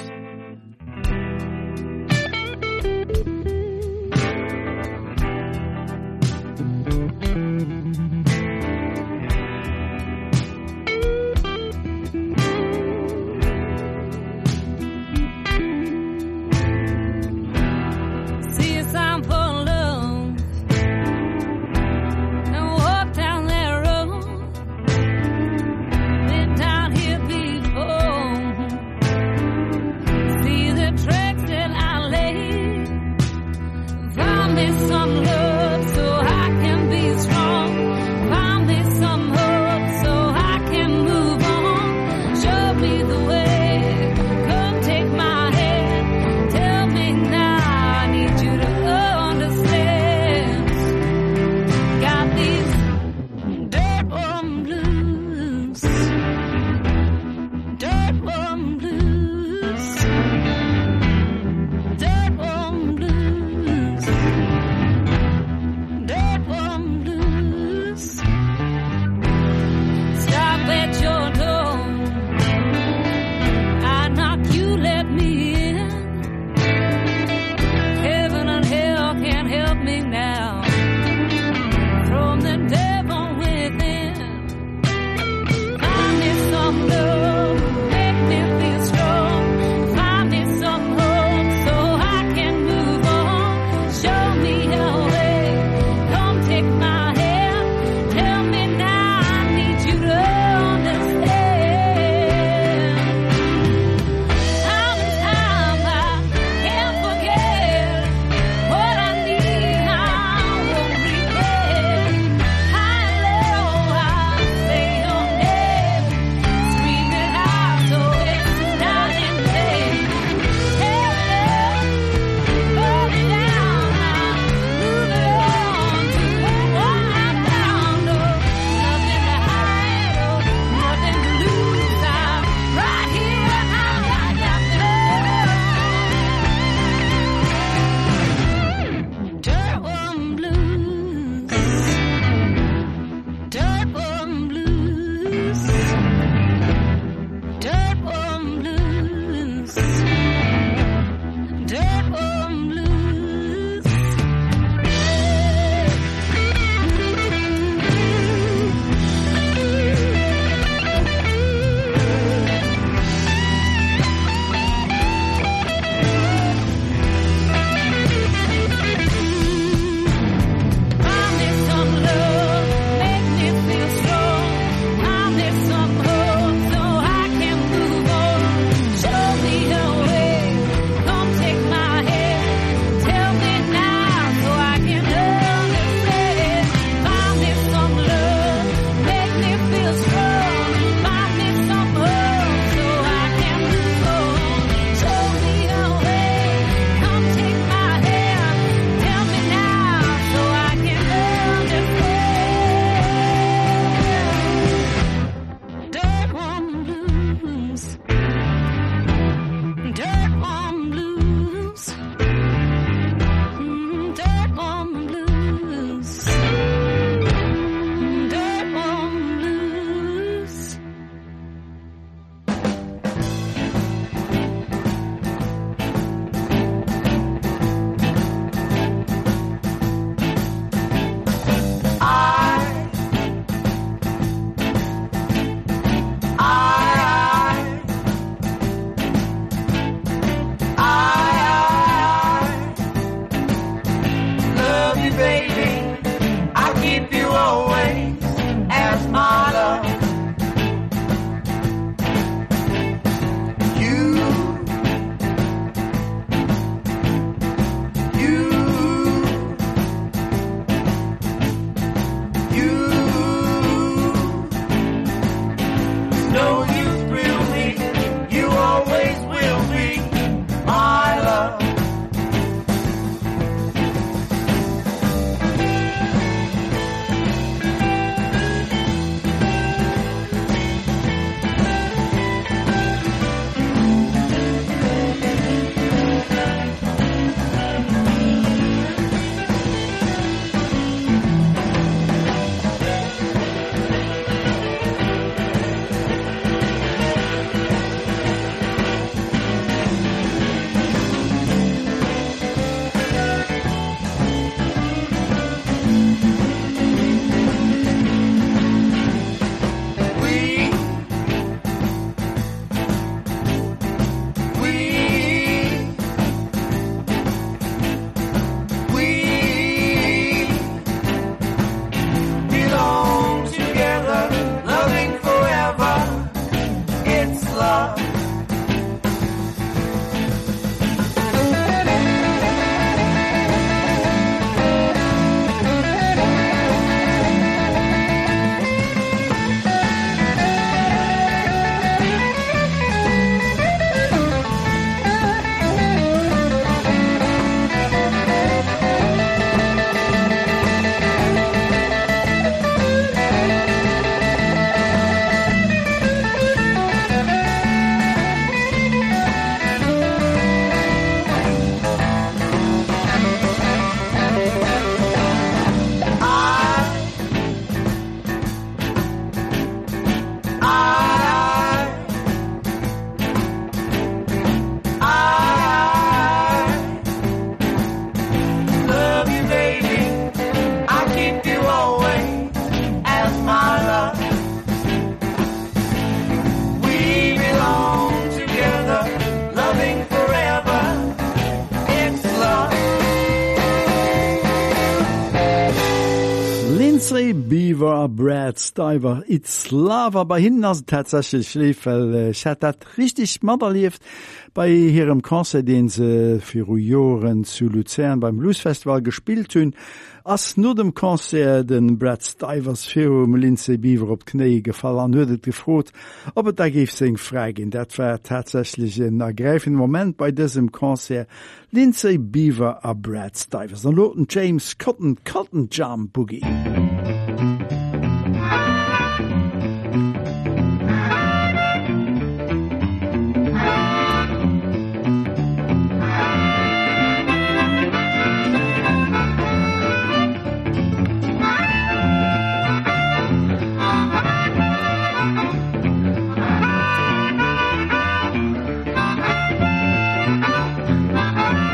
Beaver a Brad Stiver It's Lava bei hin as tatsächlich schlief äh, hat dat richtig Mader lieft bei ihrem Konzert, den se für Joren zu Luzern beim Bluesfestival gespielt hun. Ass nur dem Konzert den Brad Stivers fir um Lindsay Beaver op Knee gefallen an huet gefrot, ob et da gif seg freigin. Dat war tatsächlich ein ergreifenden Moment bei diesem Konzert. Lindsay Beaver a Brad Stivers. Dann loten James Cotton Cotton Jam Boogie.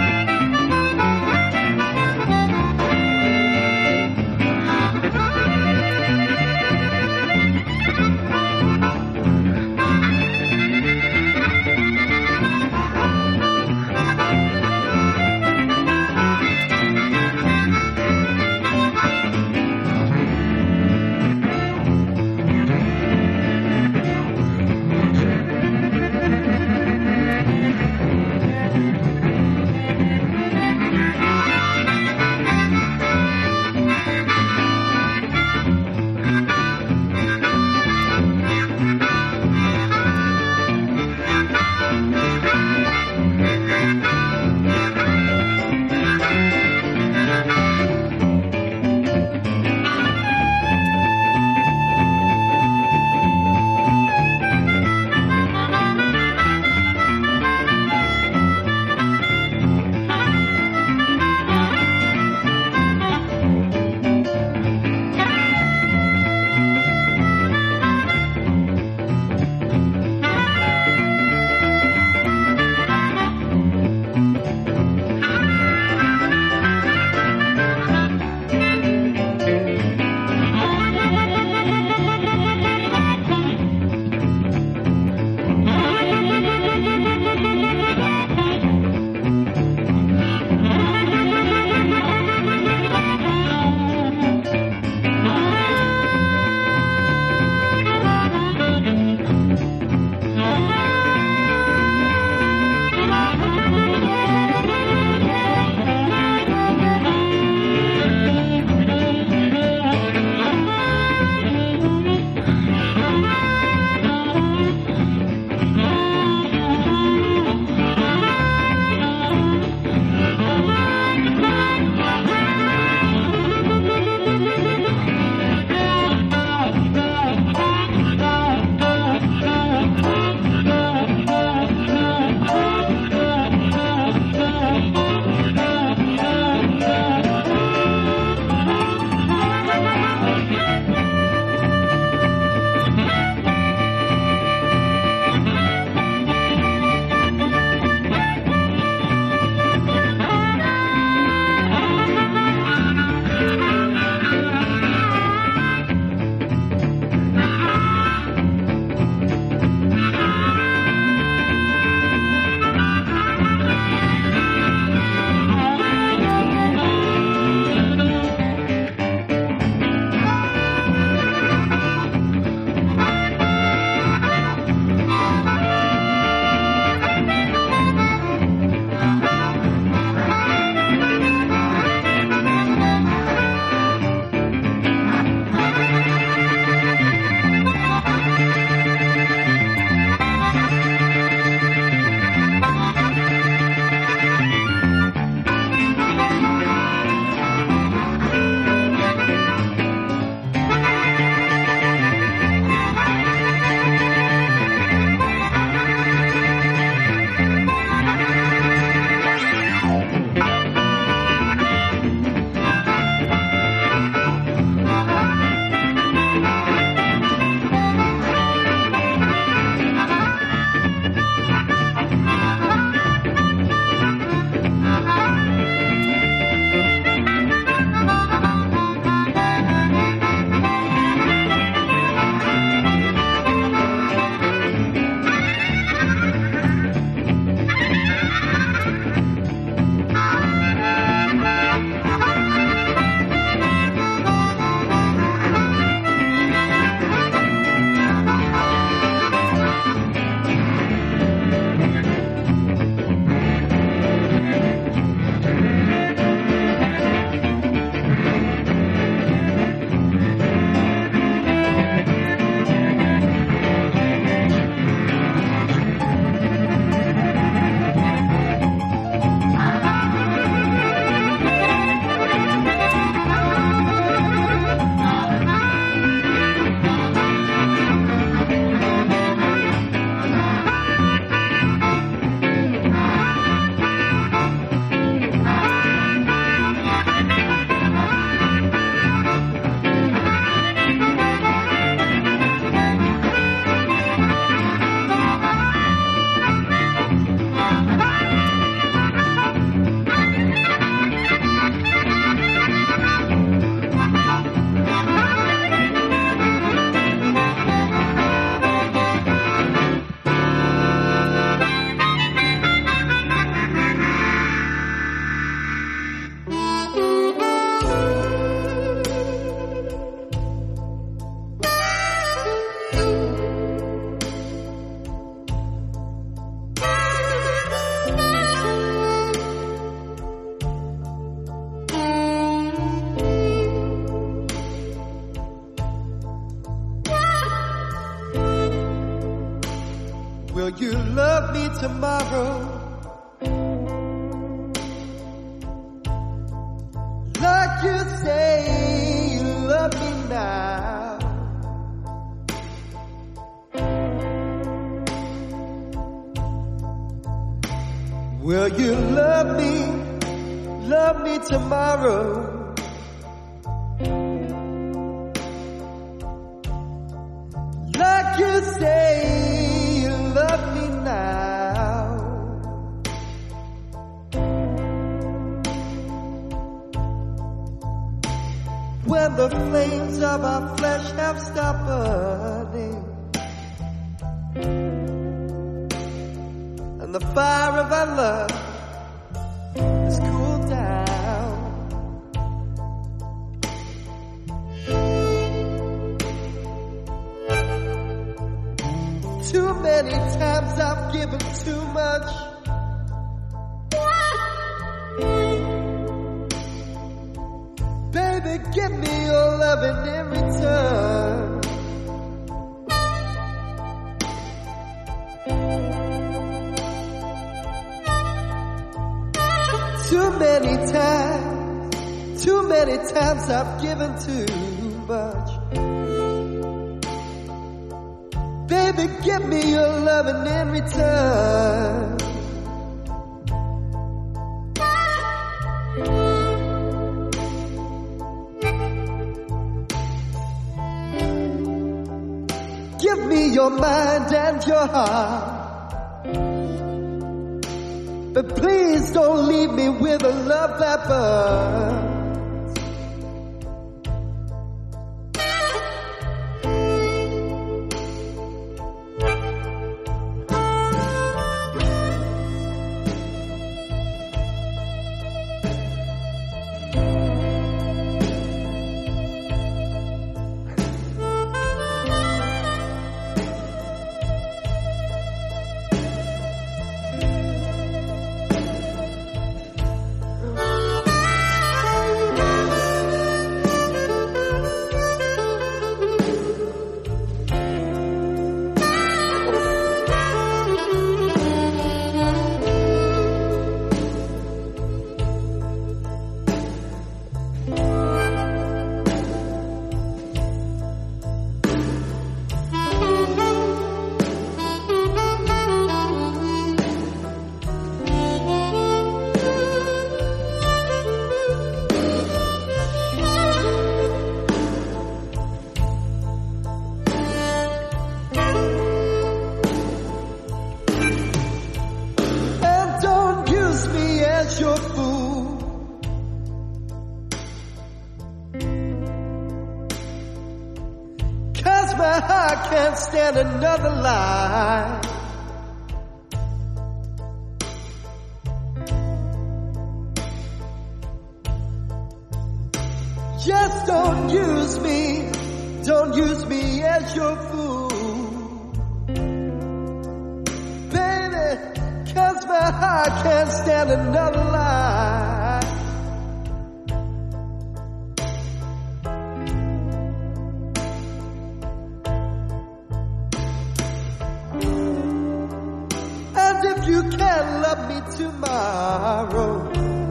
Thank you. Will you love me tomorrow? Like you say you love me now. Will you love me, love me tomorrow? Like you say you love me now. When the flames of our flesh have stopped burning and the fire of our love has cooled down, too many times I've given too much. Baby, give me your loving in return. Too many times, too many times I've given too much. Baby, give me your loving in return. Give me your mind and your heart, but please don't leave me with a love that burns. Stand another lie. Just don't use me, don't use me as your fool, baby, 'cause my heart can't stand another lie. You can't love me tomorrow.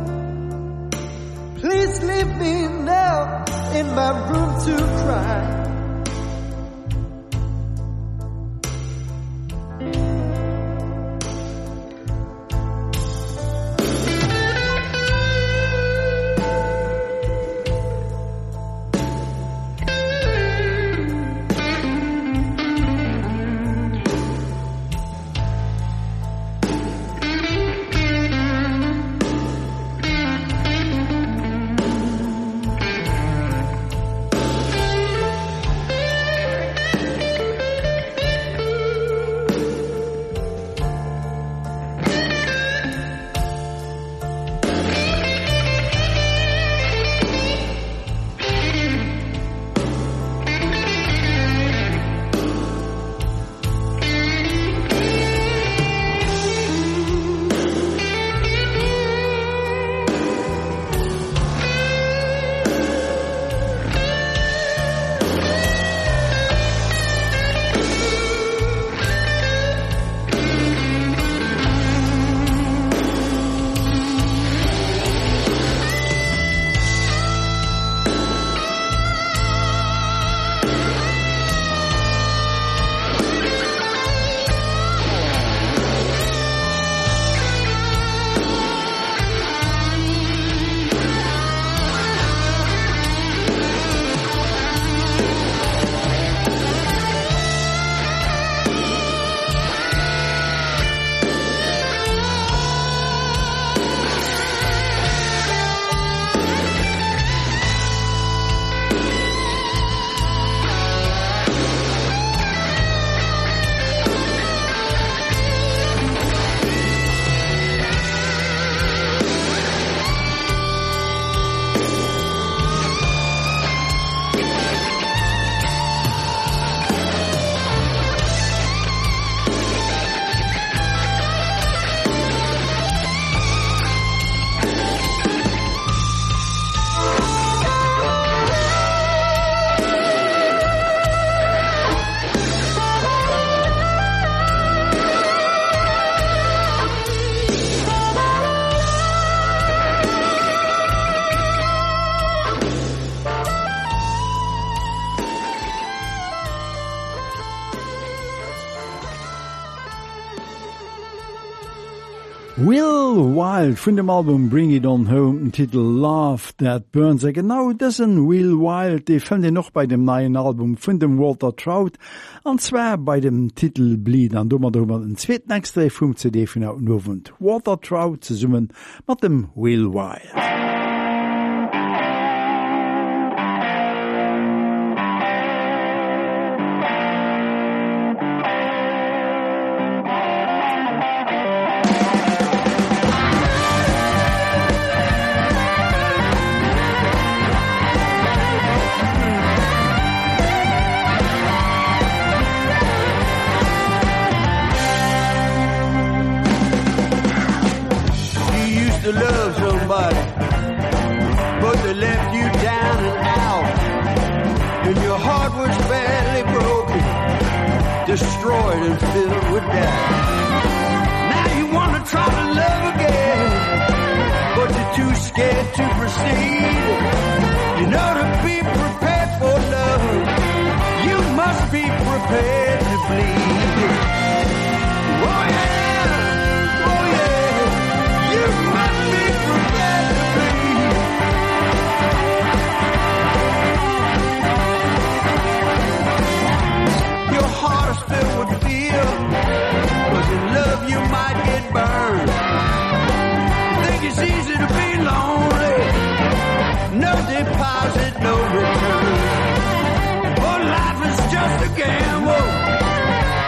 Please leave me now in my room to cry. Will Wild vun dem Album Bring It On Home den Titel Love That Burns e genau dëssen Will Wild dei fën Di noch bei dem neien Album vun dem Walter Trout anzwer bei dem Titel Bleed an dummer dummer den zweeten Extré vum C D vun haut nowend Walter Trout ze summen mat dem Will Wild. To love somebody, but they left you down and out, and your heart was badly broken, destroyed and filled with doubt. Now you want to try to love again, but you're too scared to proceed. You know, to be prepared for love, you must be prepared to bleed. Oh yeah, oh yeah, you must be prepared to bleed. Your heart is filled with fear, cause in love you might get burned. You think it's easy to be lonely, no deposit, no return. Oh, life is just a gamble,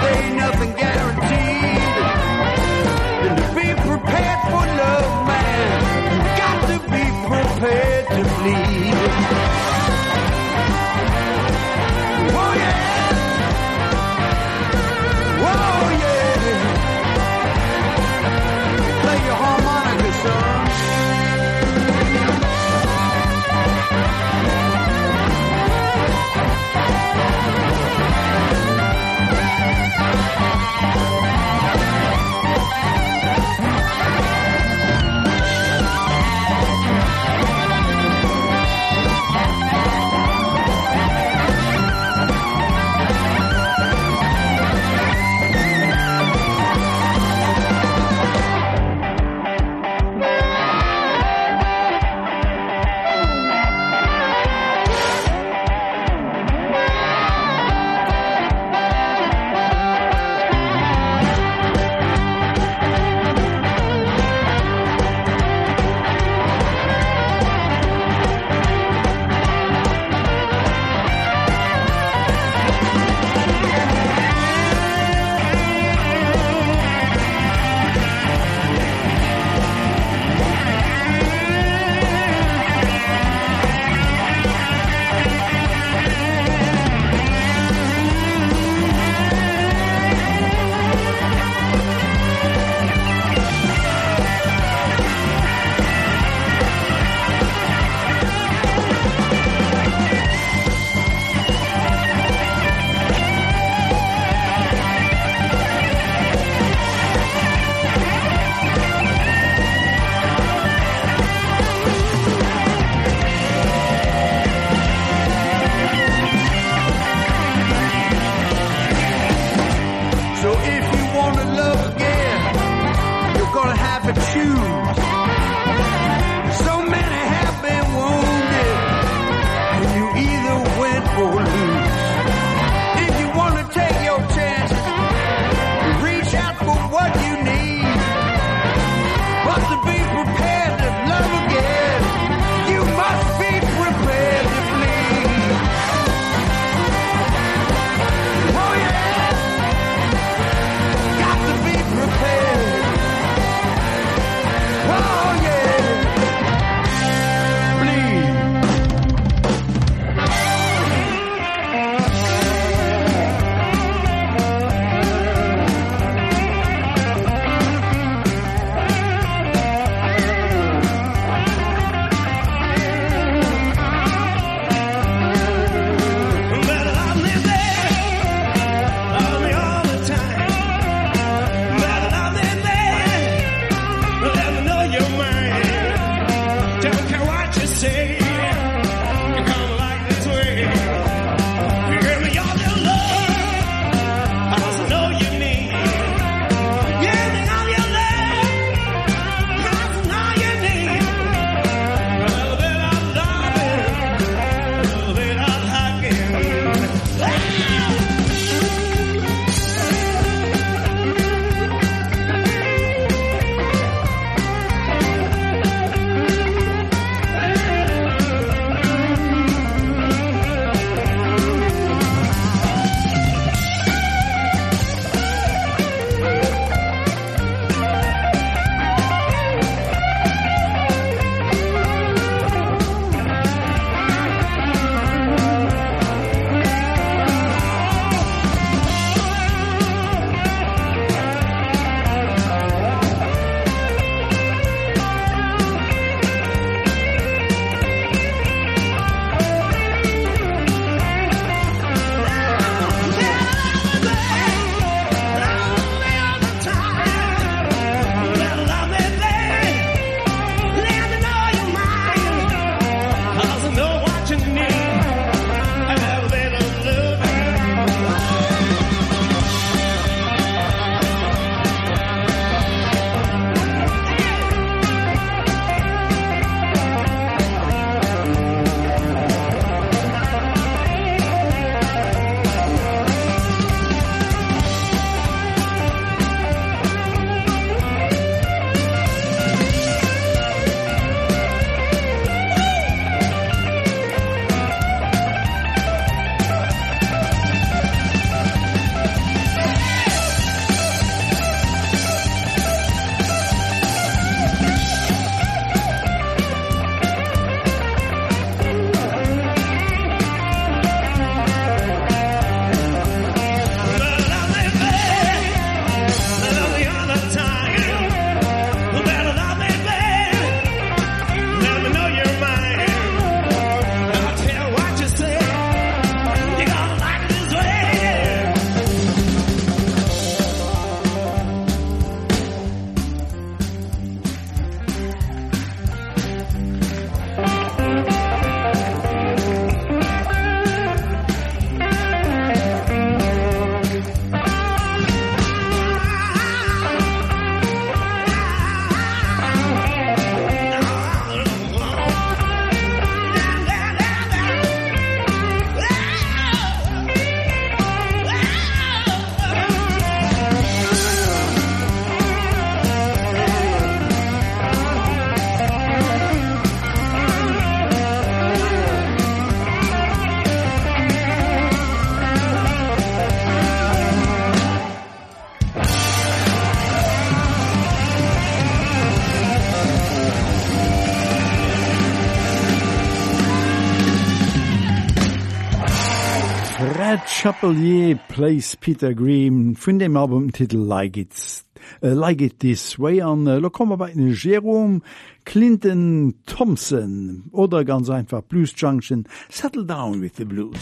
Chapelier plays Peter Green vun dem Albumtitel Like It, uh, Like It This Way an uh, lo kommmer bei den Jerome Clinton Thompson oder ganz einfach Blues Junction, Settle Down with the Blues.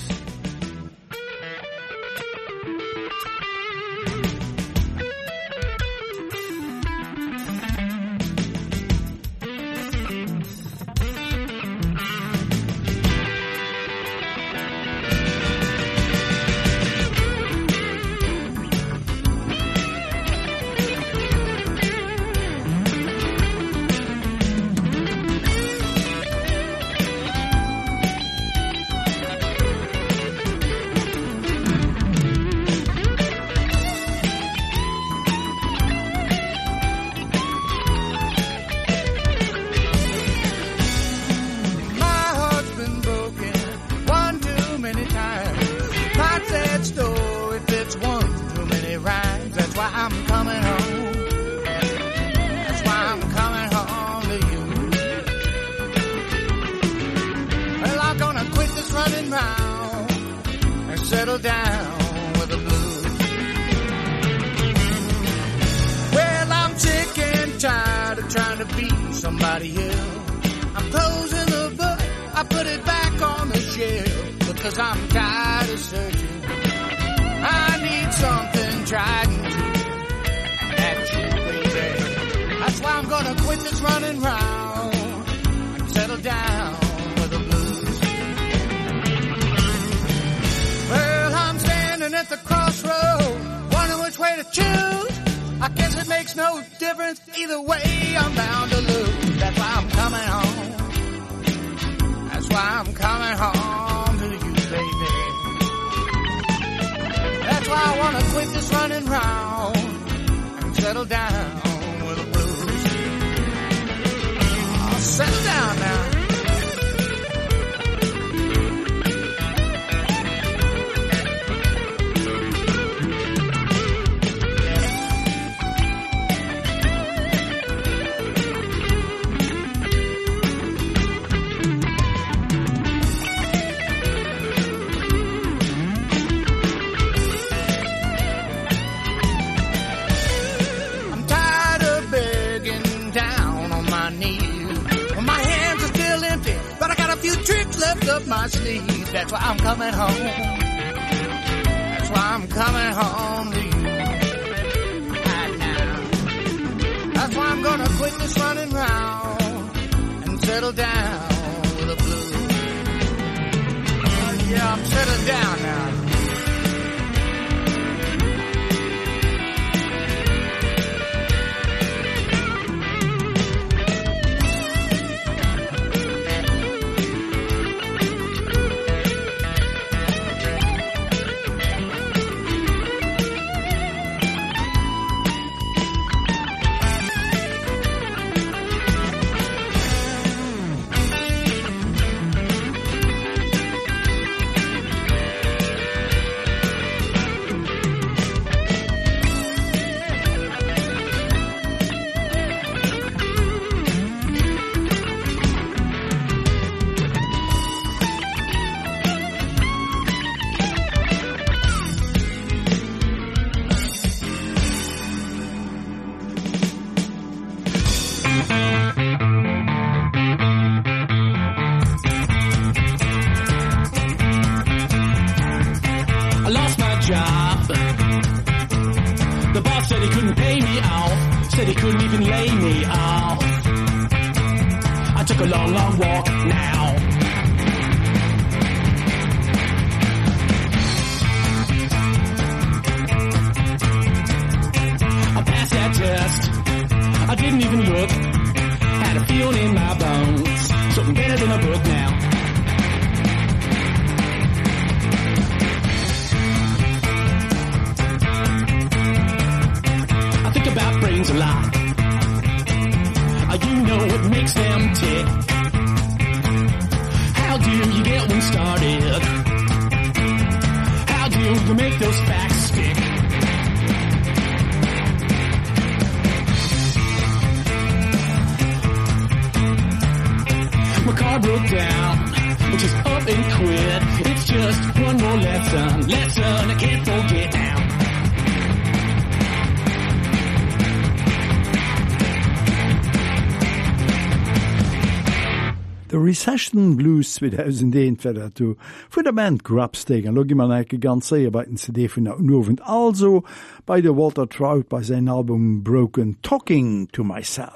My car broke down just up and quit. It's just one more lesson, lesson I can't forget now. The Recession Blues zweitausendéint wär du vun der Band Grubstake, an logi man enke ganz séier bei den C D vun der Nowen also bei der Walter Trout bei sein Album Broken Talking to Myself.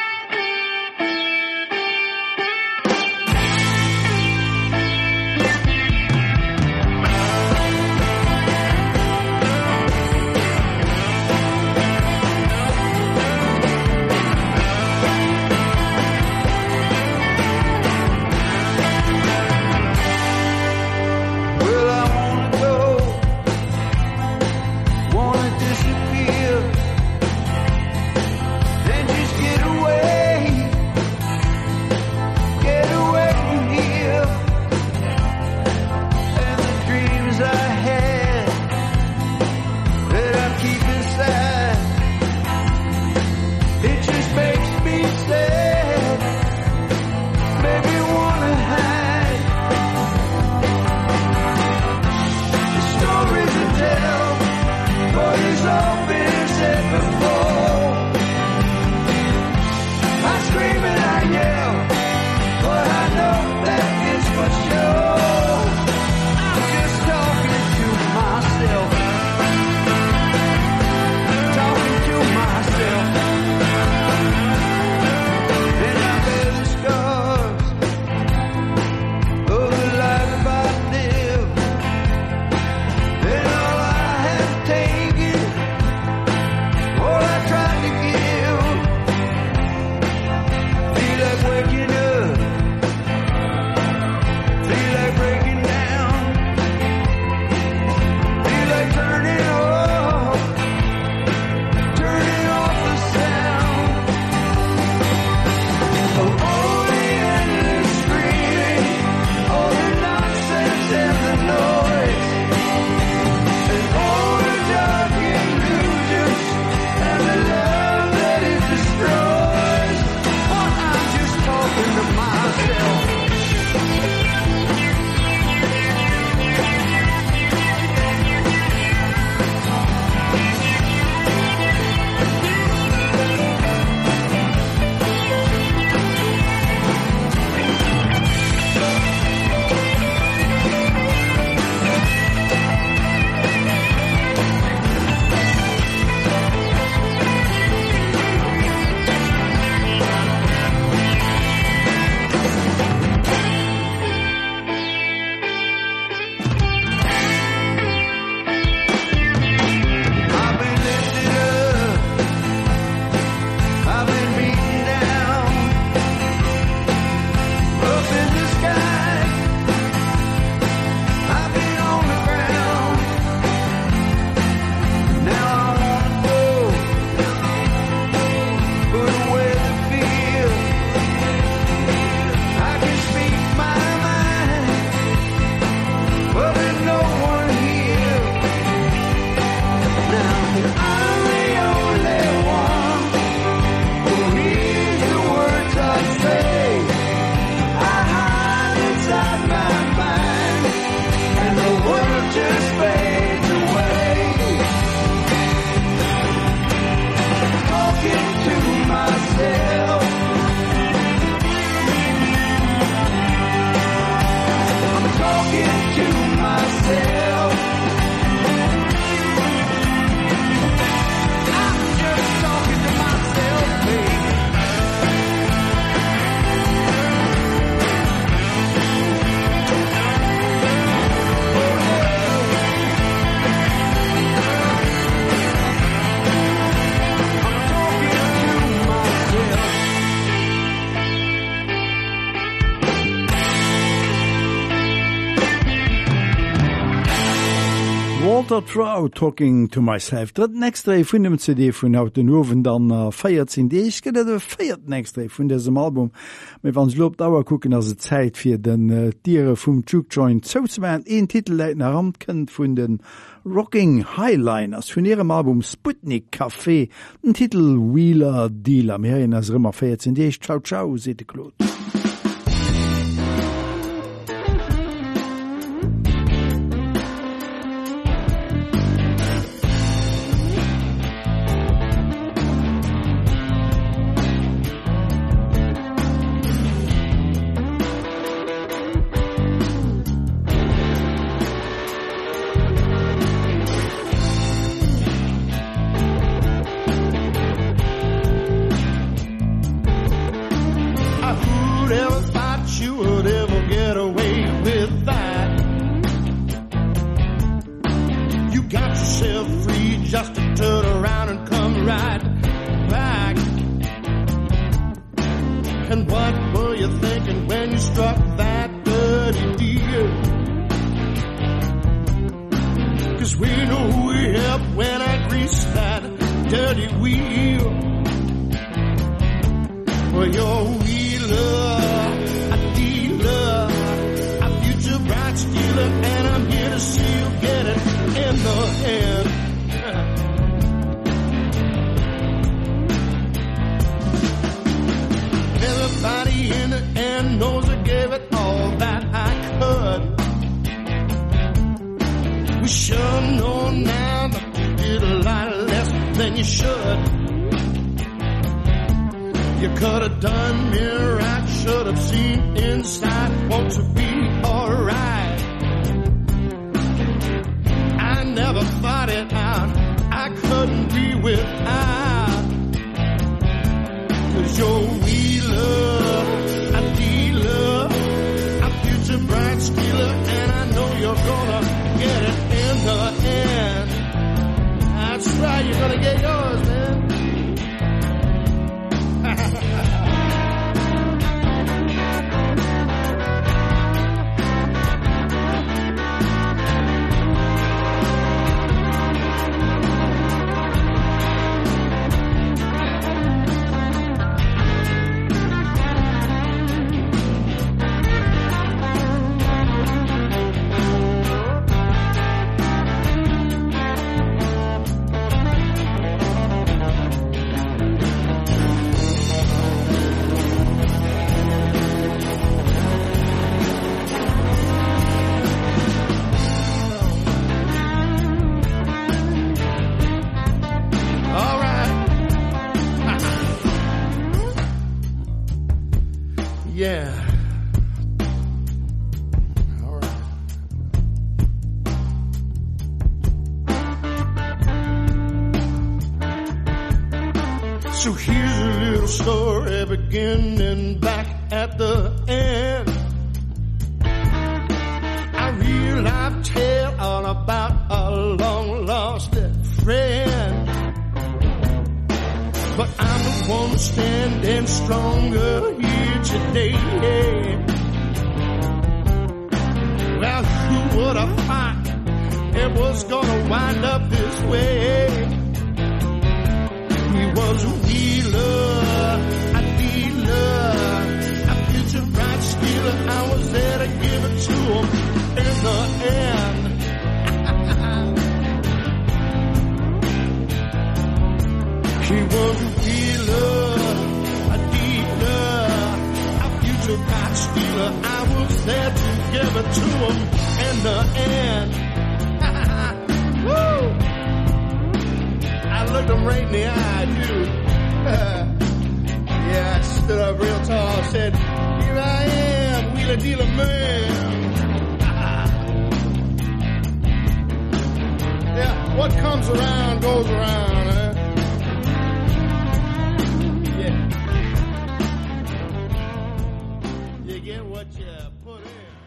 Walter Trout Talking to Myself. Dat nächste vun dem C D vun haut den Nowen dann uh, feiert sinn Deich gët der feiert nächste vun diesem Album. Me wanns lob dauer kucken as se Zeit fir den uh, Tiere vum Jukejoint zouzewen een Titelläit er Hand kënnt vun den Rocking Highliners vun ihrem Album Sputnik Café, den Titel Wheeler Dealer. Merin as rëmmer feiert sinn Deich. Ciao ciao, sete Claude. got yourself free just to turn around and come right back. And what were you thinking when you struck that dirty deal? Cause we know we help when I grease that dirty wheel. Well, you're a wheeler, a dealer, a future bright stealer, and I'm here to see you get it in the end. Everybody in the end knows I gave it all that I could. We should know now that you did a lot less than you should. You could have done me right, should have seen inside, want to be alright. I never thought it out, I couldn't be without. Cause you're a wheeler, a dealer, a future bright stealer, and I know you're gonna get it in the end. That's right, you're gonna get yours, man. Yeah. All right. So here's a little story beginning back at the end. A real life tale all about a long lost friend. But I'm the one standing stronger here today. Well, who would have thought it was gonna wind up this way? He was a wheeler, a dealer, a future bright stealer. I was there to give it to him in the end. He was a wheeler, a dealer, a future bright stealer. I was there to give it to him in the end. Woo! I looked him right in the eye, dude. Yeah, I stood up real tall and said, here I am, wheeler dealer man. Yeah, what comes around goes around.